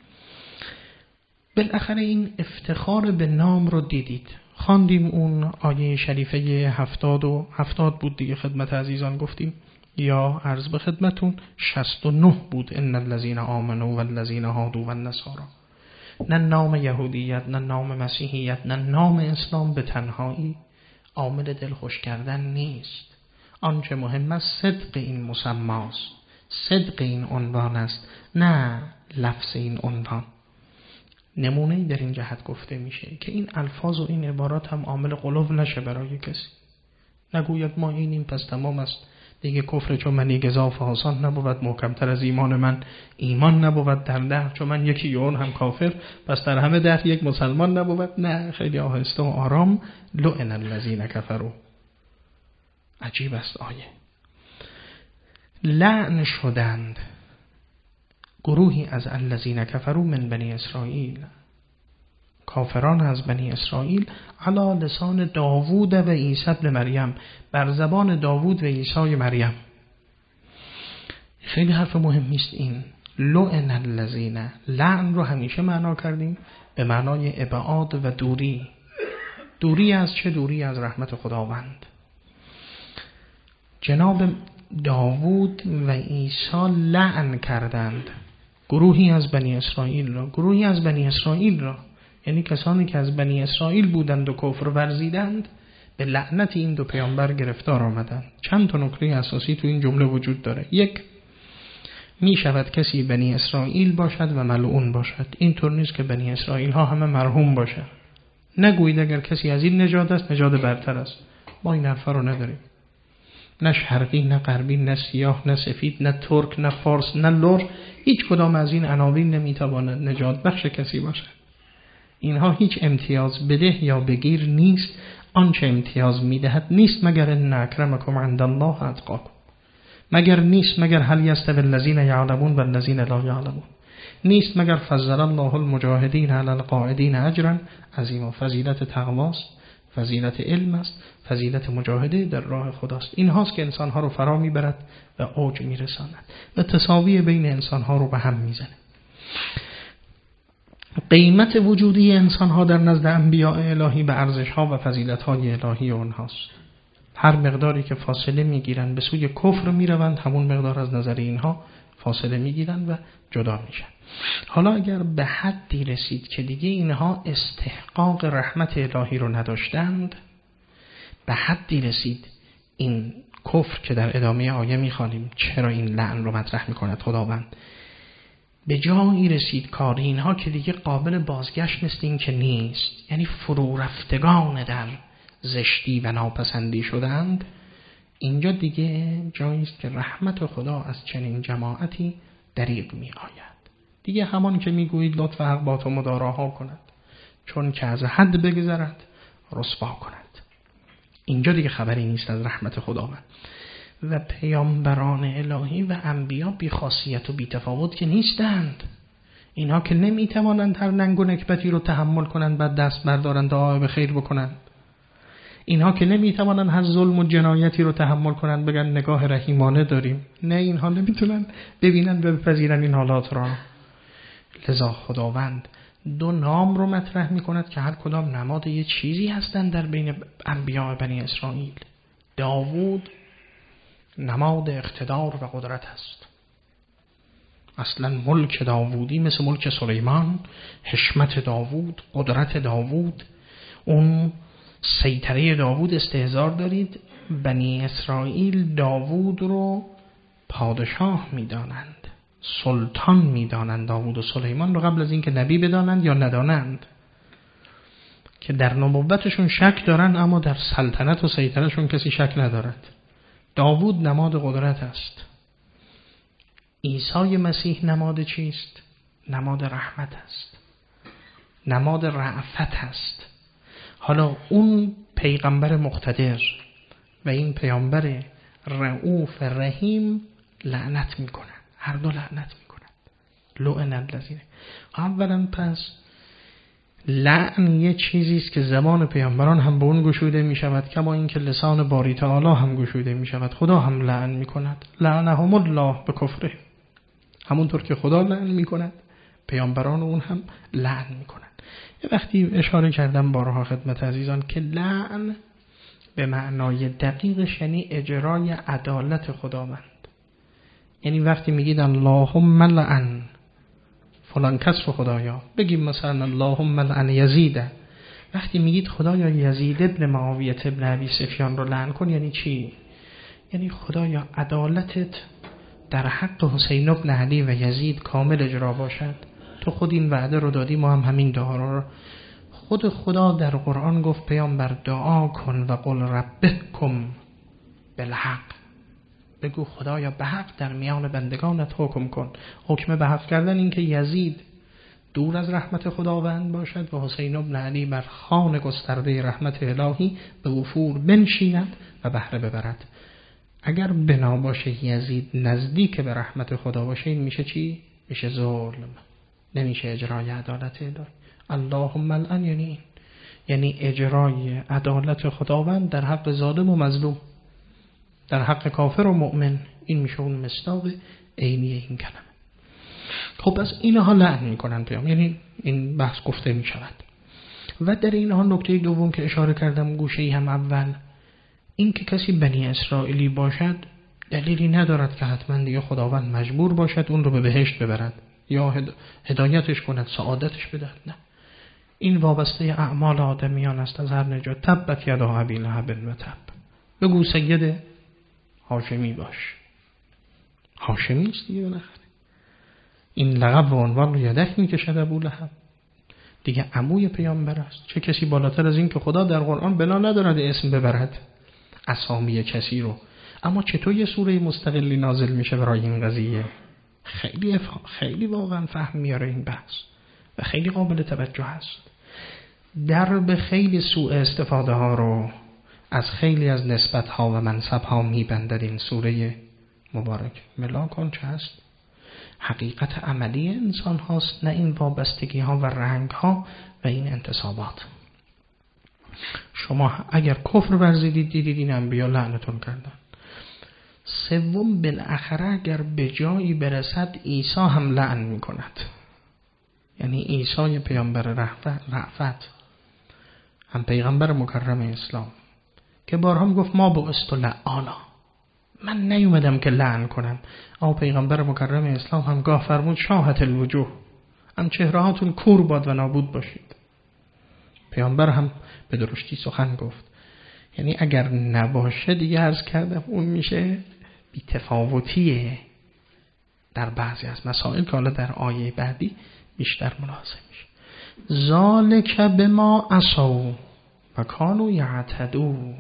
بالاخره این افتخار به نام رو دیدید. خواندیم اون آیه شریفه 70 بود دیگه، خدمت عزیزان گفتیم، یا عرض به خدمتون 69 بود. ان الذين آمنوا والذين هادوا والنصارى. نه نام یهودیت، نه نام مسیحیت، نه نام اسلام به تنهایی عامل دلخوش کردن نیست. آنچه مهم است صدق این مسماست، صدق این عنوان است، نه لفظ این عنوان. نمونه‌ای در این جهت گفته میشه که این الفاظ و این عبارات هم عامل قلوب نشه برای کسی. نگوید ما اینیم پس تمام است دیگه کفر، چون من یک اضافه آسان نبود محکمتر از ایمان من ایمان نبود در ده، چون من یکی اون هم کافر پس در همه ده یک مسلمان نبود. نه، خیلی آهسته و آرام. لعن الذین کفروا. عجیب است آیه. لعن شدند گروهی از الذین کفروا من بنی اسرائیل، کافران از بنی اسرائیل، علی لسان داوود و عیسی ابن مریم، بر زبان داوود و عیسی مریم. خیلی حرف مهمی است این. لعن الذین، لعن رو همیشه معنا کردیم به معنای ابعاد و دوری. دوری از چه؟ دوری از رحمت خداوند. جناب داوود و عیسی لعن کردند. گروهی از بنی اسرائیل را یعنی کسانی که از بنی اسرائیل بودند و کفر ورزیدند به لعنت این دو پیامبر گرفتار آمدند. چند تا نکته اساسی تو این جمله وجود داره. یک، می شود کسی بنی اسرائیل باشد و ملعون باشد. اینطور نیست که بنی اسرائیل ها همه مرحوم باشد. نگویید اگر کسی از این نژاد است نژاد برتر است. ما این حرفا رو نداریم. نه شرقی، نه غربی، نه سیاه، نه سفید، نه ترک، نه فارس، نه لور، هیچ کدام از این عناوین نمیتواند نجات بخش کسی باشد. اینها هیچ امتیاز بده یا بگیر نیست. آنچه امتیاز میدهد نیست مگر ان اکرمکم عند الله اتقاکم. مگر هل یستوی الذین یعلمون و الذین لا یعلمون. نیست مگر فضل الله المجاهدین علی القاعدین اجرا عظیما. فضیلت تقواست، فضیلت علم است، فضیلت مجاهده در راه خداست. این هاست که انسانها رو فرا میبرد و اوج میرساند و تساوی بین انسانها رو به هم میزنه. قیمت وجودی انسانها در نزد انبیاء الهی به ارزشها و فضیلتهای الهی اونهاست. هر مقداری که فاصله میگیرن به سوی کفر میروند، همون مقدار از نظر اینها فاصله میگیرن و جدا میشن. حالا اگر به حدی رسید که دیگه اینها استحقاق رحمت الهی رو نداشتند، به حدی رسید این کفر که در ادامه آیه میخوانیم چرا این لعن رو مطرح میکند خداوند، به جایی رسید کار اینها که دیگه قابل بازگشت مثل این که نیست، یعنی فرو رفتگان در زشتی و ناپسندی شدند، اینجا دیگه جایی است که رحمت خدا از چنین جماعتی دریغ می آید. دیگه همان که میگویید لطف حق با تو مداراها کند، چون که از حد بگذرد رسوا کند. اینجا دیگه خبری نیست از رحمت خداوند. و پیامبران الهی و انبیا بی خاصیت و بی تفاوت که نیستند. اینها که نمیتوانند هر ننگ و نکبتی رو تحمل کنند بعد دست بردارند و به خیر بکنند. اینها که نمیتوانند هر ظلم و جنایتی رو تحمل کنند بگن نگاه رحیمانه داریم. نه، اینها نمیتونن ببینن و بپذیرن این حالات را. لذا خداوند دو نام رو مطرح میکند که هر کدام نماد یه چیزی هستند در بین انبیاء بنی اسرائیل. داوود نماد اقتدار و قدرت است. اصلا ملک داوودی مثل ملک سلیمان، حشمت داوود، قدرت داوود، اون سیطره داوود استهزار دارید. بنی اسرائیل داوود رو پادشاه میدانند، سلطان میدانند. داوود و سلیمان رو قبل از اینکه نبی بدانند یا ندانند، که در نبوتشون شک دارن اما در سلطنت و سیطرهشون کسی شک ندارد. داوود نماد قدرت است. عیسی مسیح نماد چیست؟ نماد رحمت است، نماد رأفت است. حالا اون پیغمبر مقتدر و این پیامبر رؤوف رحیم لعنت میکنن، هر دو لعنت میکنن. لعن الذین. اولا پس لعن یه چیزی است که زبان پیامبران هم به اون گشوده می شود، کما اینکه لسان باری تعالی هم گشوده می شود. خدا هم لعن می کند. لعنهم الله به کفره. همونطور که خدا لعن می کند، پیامبران اون هم لعن می کنند. یه وقتی اشاره کردم بارها خدمت عزیزان که لعن به معنای دقیقش یعنی اجرای عدالت خداوند. یعنی وقتی میگید اللهم لعن فلان کس رو خدایا، بگیم مثلا اللهم لعن یزید. وقتی میگید خدایا یزید ابن معاویه ابن ابی سفیان رو لعن کن، یعنی چی؟ یعنی خدایا عدالتت در حق حسین ابن علی و یزید کامل اجرا باشد. تو خود این وعده رو دادی، ما هم همین دعا رو. خود خدا در قرآن گفت پیامبر دعا کن و قل ربکم بالحق. بگو خدایا به حق در میان بندگانت حکم کن. حکم به حق کردن این که یزید دور از رحمت خداوند باشد و حسین ابن علی بر خوان گسترده رحمت الهی به وفور بنشیند و بهره ببرد. اگر بنا باشه یزید نزدیک به رحمت خدا باشه، این میشه چی؟ میشه ظلم، نمیشه اجرای عدالت الهی. اللهم لعن یعنی اجرای عدالت خداوند در حق ظالم و مظلوم، در حق کافر و مؤمن. این میشه اون مصداق عینی این کلمه. خب از اینها لعن میکنن پیام، یعنی این بحث گفته میشود. و در اینها نکته دوم که اشاره کردم گوشه‌ای هم اول، این که کسی بنی اسرائیلی باشد دلیلی ندارد که حتما دیگه خداوند مجبور باشد اون رو به بهشت ببرد. یا هدایتش کند، سعادتش بدهد. نه، این وابسته اعمال آدمیان است از هر نجات. تبت یدا ابی لهب و تب. بگو سید هاشمی باش. هاشمی است دیگه بالاخره. این لقب و عنوان رو یدک میکشد ابو لهب. دیگه عموی پیامبر است. چه کسی بالاتر از این که خدا در قرآن بلا ندارد اسم ببرد اسامی کسی رو. اما چطور یه سوره مستقلی نازل میشه برای این قضیه؟ خیلی واقعا فهم میاره این بحث و خیلی قابل توجه است. در به خیلی سوء استفاده ها رو از خیلی از نسبت ها و منصب ها میبندد این سوره مبارک. ملاک آنچه هست حقیقت عملی انسان هاست، نه این وابستگی ها و رنگ ها و این انتصابات. شما اگر کفر ورزیدید دیدید این انبیا لعنتون کردن. سوم بالاخره اگر به جایی برسد عیسی هم لعن می کند. یعنی عیسی پیامبر رأفت، هم پیغمبر مکرم اسلام که بارها می گفت ما بعثت لعانا، من نیومدم که لعن کنم. اما پیغمبر مکرم اسلام هم گاه فرمود شاهت الوجوه، هم چهره هاتون کور باد و نابود باشید. پیامبر هم به درشتی سخن گفت. یعنی اگر نباشه دیگه عرض کردم اون میشه بی‌تفاوتیه در بعضی از مسائل که حالا در آیه بعدی بیشتر ملاحظه میشه. ذالک بما عصوا و کانوا یعتدون.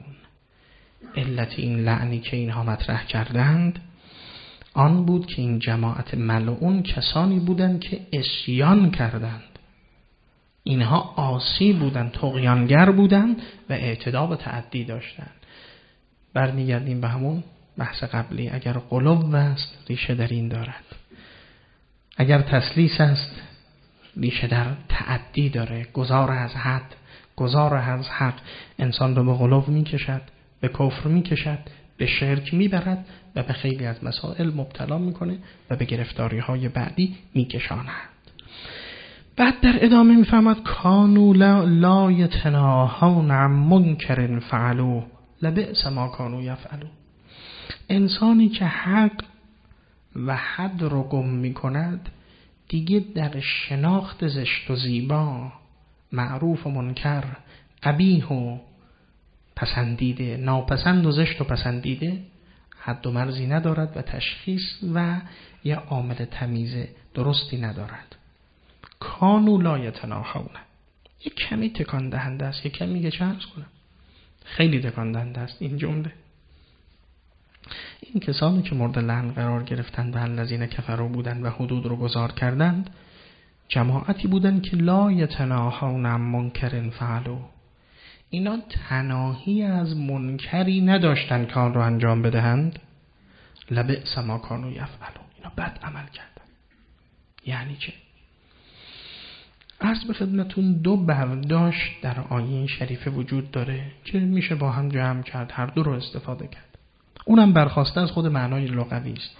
علت این لعنی که اینها مطرح کردند آن بود که این جماعت ملعون کسانی بودند که عصیان کردند. اینها عاصی بودند، طغیانگر بودند و اعتدا و تعدی داشتند. برمیگردیم به همون بحث قبلی. اگر غلو است ریشه در این دارد، اگر تسلیس است ریشه در تعدی داره. گذار از حد، گذار از حق انسان رو به غلو میکشد، به کفر میکشد، به شرک میبرد و به خیلی از مسائل مبتلا میکنه و به گرفتاری های بعدی میکشاند. بعد در ادامه میفهمد کانوا لا یتناهون عن منکر فعلوه لبئس ما کانوا یفعلون. انسانی که حق و حد رو گم میکند دیگه در شناخت زشت و زیبا، معروف و منکر، قبیح و پسندیده، ناپسند و زشت و پسندیده حد و مرزی ندارد و تشخیص و یه عامل تمیز درستی ندارد. کانوا لا یتناهون. یک کمی تکان دهنده است، یک کمی که چه عرض کنم خیلی تکان دهنده است این جمله. این کسانی که مورد لعن قرار گرفتند و الذین کفروا بودند و حدود رو گذار کردند، جماعتی بودند که لا یتناهون عن منکر فعلوا. اینا تناهی از منکری نداشتند که آن رو انجام بدهند. لبئس ما کانوا یفعلون. اینا بد عمل کردند. یعنی چه؟ عرض به خدمتون دو برداشت در آیه شریفه وجود داره که میشه با هم جمع کرد، هر دو رو استفاده کرد. اونم برخواسته از خود معنای لغوی است.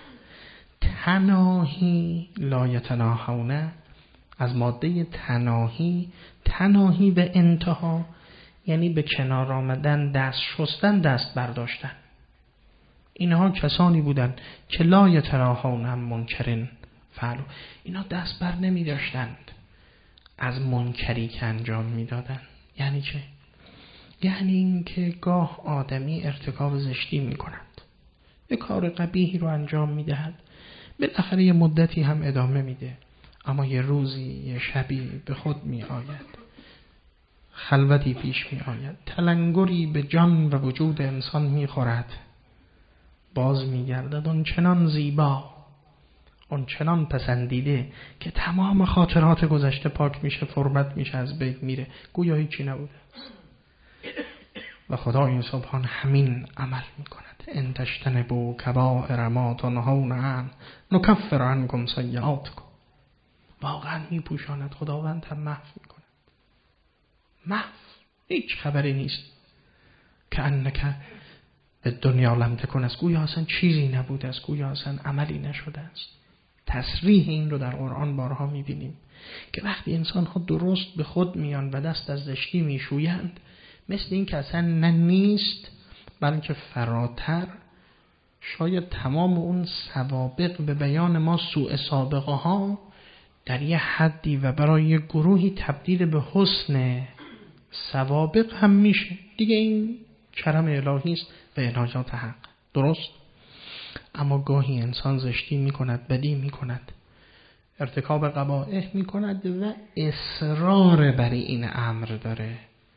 تناهی لا یتناهون از ماده تناهی به انتها، یعنی به کنار آمدن، دست شستن، دست برداشتن. اینها کسانی بودند که لا یتناهون عن منکر فعلوا. اینا دست بر نمی داشتند از منکری که انجام می دادن. یعنی چه؟ یعنی این که گاه آدمی ارتکاب زشتی می کند، یه کار قبیحی رو انجام می دهد، بالاخره یه مدتی هم ادامه میده، اما یه روزی یه شبی به خود می آید، خلوتی پیش می آید، تلنگری به جان و وجود انسان می خورد، باز می گردد اون چنان زیبا، اون چنان پسندیده که تمام خاطرات گذشته پاک میشه، فربت میشه، از بین میره، گویا هیچی نبوده. و خدا این سبحان همین عمل میکند. ان تجتنبوا کبائر ما تنهون عنه نکفر عنکم سیئاتکم. واقعا میپوشاند، خداوند هم محو میکند. محو، هیچ خبری نیست. که انک به دنیا لم تکن است، گویا اصلا چیزی نبوده است، گویا اصلا عملی نشده است. تصریح این رو در قرآن بارها میبینیم که وقتی انسان ها درست به خود میان و دست از زشتی میشویند، مثل این که اصلا نه نیست، بلکه فراتر، شاید تمام اون سوابق به بیان ما سوء سابقه ها در یه حدی و برای یه گروهی تبدیل به حسن سوابق هم میشه دیگه. این کرم الهی است و عنایات حق، درست. اما گاهی انسان زشتی میکند، بدی میکند، ارتکاب قبائح میکند و اصرار بر این امر داره،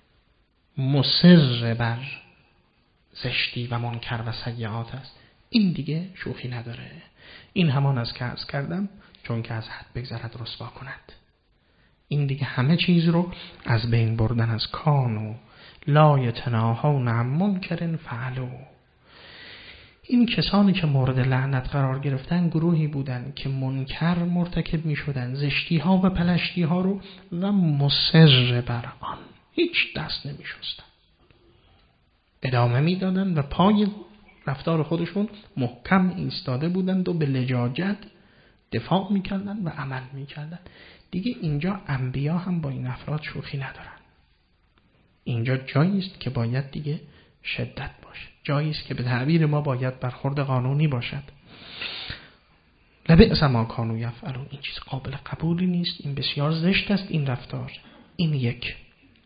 مصر بر زشتی و منکر و سیئات است. این دیگه شوخی نداره. این همان از که عرض کردم چون که از حد بگذرد رسوا کند. این دیگه همه چیز رو از بین بردن از کانو لا یتناهون عن منکر فعلوا. این کسانی که مورد لعنت قرار گرفتن گروهی بودن که منکر مرتکب می شدن، زشتی ها و پلشتی ها رو، و مصر بر آن، هیچ دست نمی شستن، ادامه می دادن و پای رفتار خودشون محکم ایستاده بودند و به لجاجت دفاع می کردن و عمل می کردن. دیگه اینجا انبیا هم با این افراد شوخی ندارن. اینجا جایی است که باید دیگه شدت باشه، جایی است که به تعبیر ما باید برخورد قانونی باشد. لبئس ما کانوا یفعلون. این چیز قابل قبولی نیست، این بسیار زشت است این رفتار. این یک.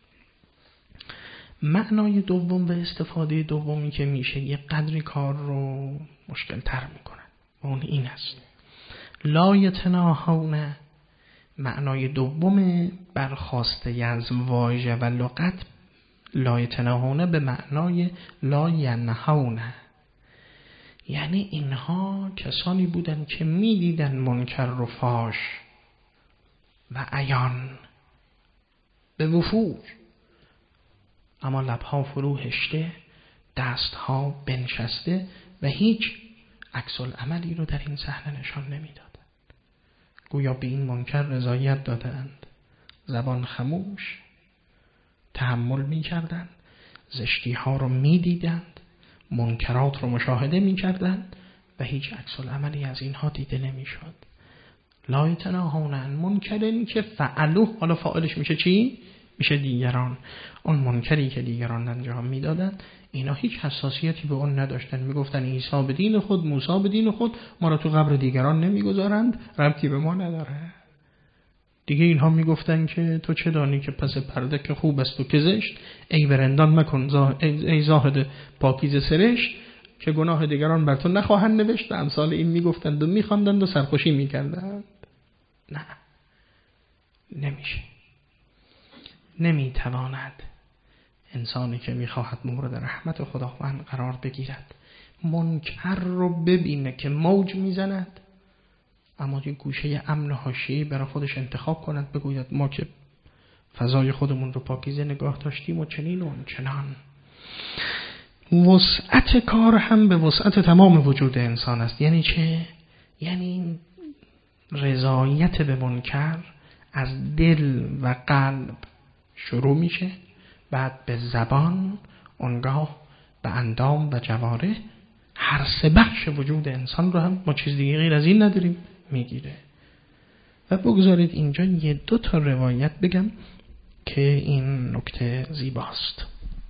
معنای دوم و استفاده دومی که میشه یه قدری کار رو مشکل تر میکنن، اون این است لا یتناهون. معنای دوم برخواسته از واژه و لغت لا یتناهون به معنای لا ینهون، یعنی اینها کسانی بودن که میدیدن منکر رو فاش و عیان به وفور، اما لبها فرو هشته، دستها بنشسته و هیچ عکس العملی رو در این صحنه نشان نمیدادن. گویا به این منکر رضایت دادند، زبان خموش، تحمل می‌کردند، زشتی ها رو می‌دیدند، منکرات رو مشاهده می‌کردند و هیچ عکس العملی از اینها دیده نمی‌شد. لا یتناهون عن منکر که فعلوه، حالا فاعلش میشه چی؟ میشه دیگران. اون منکری که دیگران انجام میدادند اینا هیچ حساسیتی به اون نداشتن. میگفتن عیسی به دین خود، موسی به دین خود، ما را تو قبر دیگران نمیگذارند، ربطی به ما نداره. دیگه اینها میگفتن که تو چه دانی که پس پرده که خوب است و که زشت، ای برندان مکن ای زاهد پاکیزه سرشت، که گناه دیگران بر تو نخواهند نوشت. و امثال این میگفتند و میخواندند و سرخوشی میکردند. نه، نمیشه. نمیتواند انسانی که میخواهد مورد رحمت خداوند قرار بگیرد منکر رو ببینه که موج میزند، اما یه گوشه امن و حاشیه‌ای برای خودش انتخاب کند، بگوید ما که فضای خودمون رو پاکیزه نگاه داشتیم و چنین و چنان. وسعت کار هم به وسعت تمام وجود انسان است. یعنی چه؟ یعنی رضایت به منکر از دل و قلب شروع میشه، بعد به زبان، اونگاه به اندام و جوارح، هر سه بخش وجود انسان رو هم ما چیز دیگه غیر از این نداریم میگیره. و بگذارید اینجا یه دو تا روایت بگم که این نکته زیباست.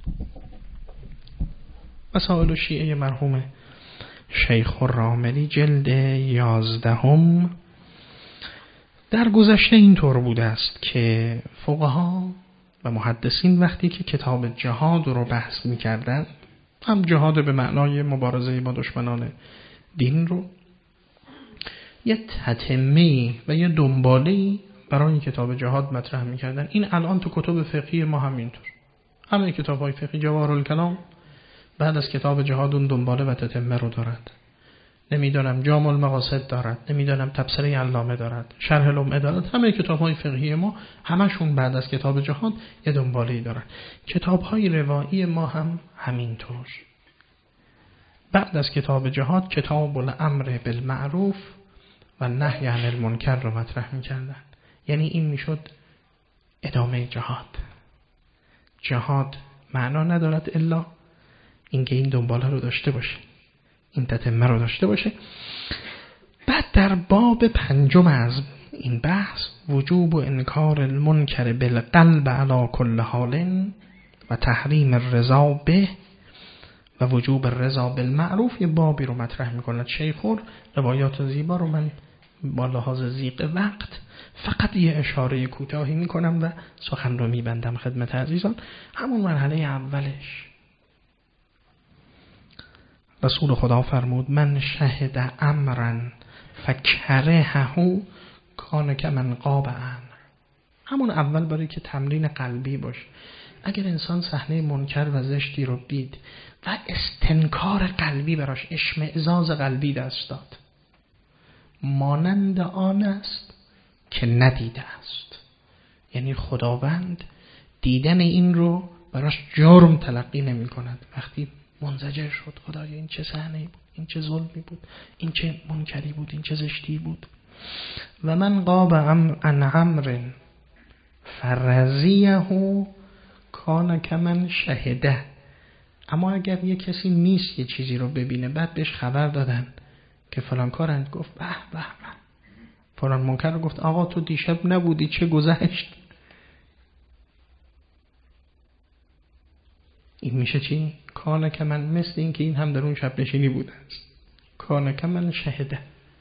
مسائل شیعه مرحوم شیخ الراملی جلد 11 در گذشته اینطور بوده است که فقها و محدثین وقتی که کتاب جهاد رو بحث می‌کردن، هم جهاد به معنای مبارزه با دشمنان دین رو، یه تتمه‌ای و یه دنباله‌ای برای این کتاب جهاد مطرح می‌کردن. این الان تو کتب فقهی ما هم اینطور، همه کتاب‌های فقهی جواهرالکلام بعد از کتاب جهاد اون دنباله و تتمه رو دارد. نمیدونم جامع المقاصد دارد، نمیدونم تبصره علامه دارد، شرح لمعه دارد. همه کتاب‌های فقهی ما همشون بعد از کتاب جهاد یه دنباله‌ای دارن. کتاب‌های روایی ما هم همینطور. بعد از کتاب جهاد کتاب الامر بالمعروف و نهی عن المنکر رو مطرح می‌کردن. یعنی این میشد ادامه جهاد. جهاد معنا ندارد الا اینکه این دنباله رو داشته باشه، این تتمه رو داشته باشه. بعد در باب 5 از این بحث وجوب و انکار المنکر بالقلب علی کل حال و تحریم الرضا به و وجوب الرضا بالمعروف یه بابی رو مطرح میکنه شیخ. روایات زیبا رو من با لحاظ ضیق وقت فقط یه اشاره کوتاهی میکنم و سخن رو میبندم خدمت عزیزان. همون مرحله اولش رسول خدا فرمود من شهد امرا فکرهه کان کمن قاب عنه. همون اول برای که تمرین قلبی باشه. اگر انسان صحنه منکر و زشتی رو دید و استنکار قلبی براش، اشمئزاز قلبی دست داد، مانند آن است که ندیده است. یعنی خداوند دیدن این رو براش جرم تلقی نمی کند. وقتی منزجر شد خدایا این چه صحنه‌ای بود، این چه ظلمی بود، این چه منکری بود، این چه زشتی بود. و من قاب عن امر فرضیه کان کمن شهده. اما اگر یه کسی نیست یه چیزی رو ببینه، بعد بهش خبر دادن که فلان کارند، گفت به به به، فلان منکر رو گفت آقا تو دیشب نبودی چه گذشت، این میشه چی؟ کان کمن، مثل این که این هم در اون شب نشینی بوده است. کان کمن شهده.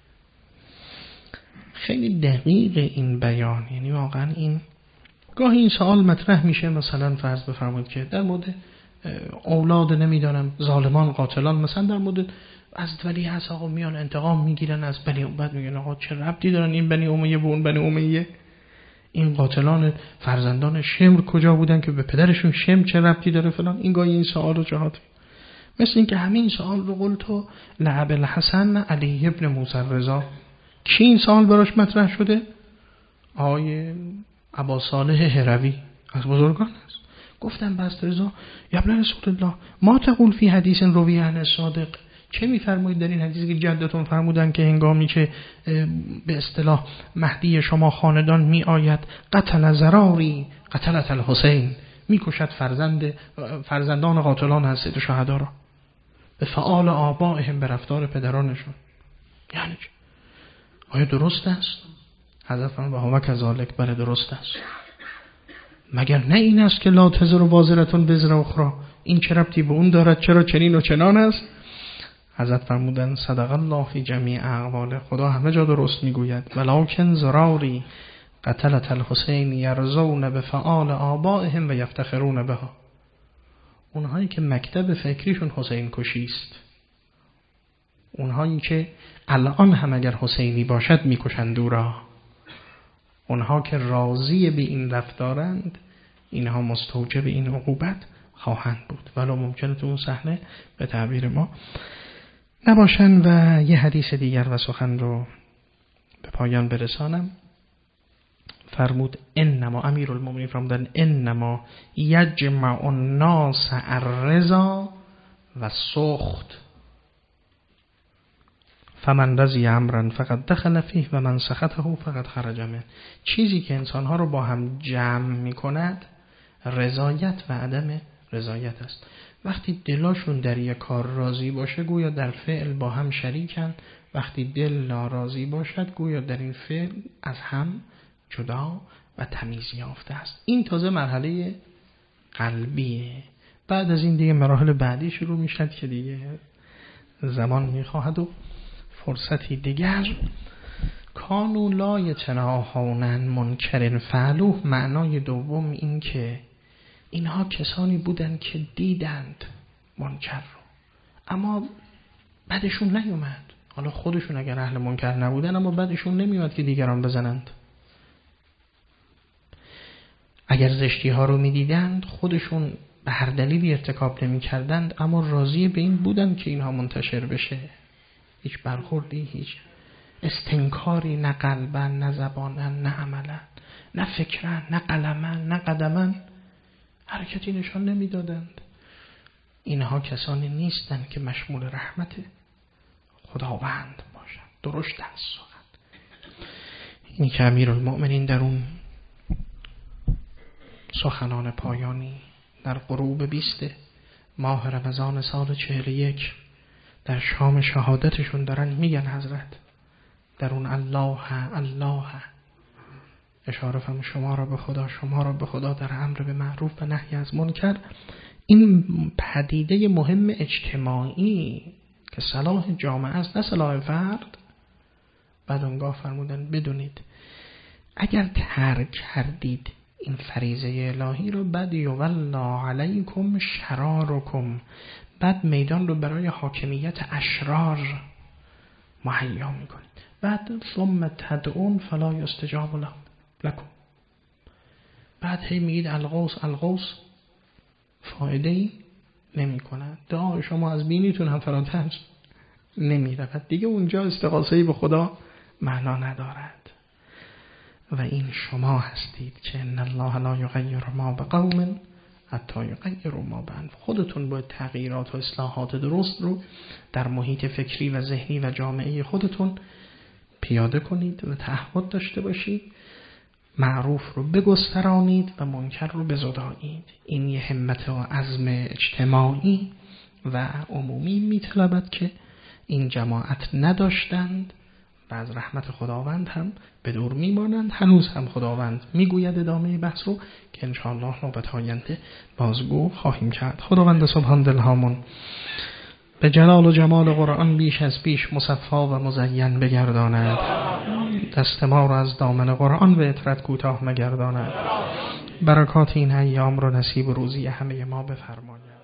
خیلی دقیق این بیان. یعنی واقعا این گاهی این سوال مطرح میشه، مثلا فرض بفرمایید که در مورد اولاد نمیدانم ظالمان قاتلان، مثلا در مورد از ولی هست آقا میان انتقام میگیرن از بنی، بعد میگن آقا چه ربطی دارن این بنی امیه به اون بنی امیه؟ این قاتلان فرزندان شمر کجا بودن که به پدرشون شمر چه ربطی داره فلان؟ این گاهی این سوال رو جهات، مثل این که همین سوال رو قلتو لعب الحسن علی ابن موسی رضا، کی این سوال براش مطرح شده؟ آقای ابا صالح هروی از بزرگان است. گفتم بس رضا یا ابن رسول الله ما تقول فی حدیث روی عن الصادق، چه میفرمایید در این حدیثی که جدتون فرمودن که هنگامی که به اصطلاح مهدی شما خاندان می آید قتل زراری قتلت الحسین، میکشد فرزندان قاتلان از سید شهدا را به فعال آبائهم، به رفتار پدرانشون. یعنی چه؟ آیا درست است؟ حضرت فرمود و کذالک، بله درست است. مگر نه این است که لا تزر وازرة وزر اخرى، این چه ربطی به اون دارد، چرا چنین و چنان است؟ حضرت فرمودن صدق الله فی جمیع اقواله، خدا همه جا درست میگوید. ولکن زراری قتلت الحسین یرضون بفعال آبائهم و یفتخرون بها. اونهایی که مکتب فکریشون حسین کشی است، اونهایی که الان هم اگر حسینی باشد میکشند او را، اونها که راضی به این رفتارند، اینها مستوجب این عقوبت خواهند بود، ولو ممکنه تو اون صحنه به تعبیر ما نباشن. و یه حدیث دیگر و سخن رو به پایان برسانم. فرمود انما امیرالمومنین فرمودن انما یجمع الناس الرضا و سخط، فمن رضی امرا فقط دخل فیه و من سخطه فقط خرج منه. چیزی که انسانها رو با هم جمع می کند رضایت و عدم رضایت است. وقتی دلاشون در یک کار راضی باشه گویا در فعل با هم شریکن، وقتی دل ناراضی باشد گویا در این فعل از هم جدا و تمیز یافته است. این تازه مرحله قلبیه. بعد از این دیگه مراحل بعدی شروع میشد که دیگه زمان میخواهد و فرصتی دیگر. کانوا لا یتناهون عن منکر فعلوه، معنای دوم این که اینها کسانی بودند که دیدند منکر رو اما بعدشون نیومد. حالا خودشون اگر اهل منکر نبودن اما بعدشون نمیومد که دیگران بزنند. اگر زشتی ها رو میدیدند خودشون به هر دلیلی ارتکاب نمی کردند اما راضی به این بودند که اینها منتشر بشه. هیچ برخوردی، هیچ استنکاری، نه قلبا نه زبانا نه عملا نه فکرا نه قلما نه قدما حرکتی نشان نمیدادند. اینها کسانی نیستند که مشمول رحمت خداوند باشند. درشت است سخن. اینی که امیرالمؤمنین در اون سخنان پایانی در غروب 20 ماه رمضان سال 41 در شام شهادتشون دارن میگن حضرت در اون الله اشاره فرمود شما را به خدا، شما را به خدا در امر به معروف و نهی از منکر. این پدیده مهم اجتماعی که صلاح جامعه است، نه صلاح فرد، بعد اونگاه فرمودن بدونید اگر ترک کردید این فریضه الهی رو، بعد یولا علیکم شرارکم، بعد میدان رو برای حاکمیت اشرار مهیا میکنید. بعد ثم تدعون فلا یستجاب لکم، بعد هی میگید الغوث الغوث، فایده ای نمی کند. دعای شما از بینیتون هم فراتر نمی رود دیگه، اونجا استغاثه‌ای به خدا معنا ندارد. و این شما هستید که ان الله لا یغیر ما بقوم حتی یغیروا ما بانفسهم. خودتون باید تغییرات و اصلاحات درست رو در محیط فکری و ذهنی و جامعه خودتون پیاده کنید و تعهد داشته باشید، معروف رو بگسترانید و منکر رو بزدایید. این یه همت و عزم اجتماعی و عمومی میطلبد که این جماعت نداشتند و از رحمت خداوند هم به دور میمانند. هنوز هم خداوند میگوید ادامه بحث رو که انشاءالله نوبت آینده بازگو خواهیم کرد. خداوند سبحان دلهامون به جلال و جمال قرآن بیش از پیش مصفا و مزین بگرداند، دست ما را از دامن قرآن و عطرت کوتاه مگرداند، برکات این ایام رو نصیب روزی همه ما بفرماید.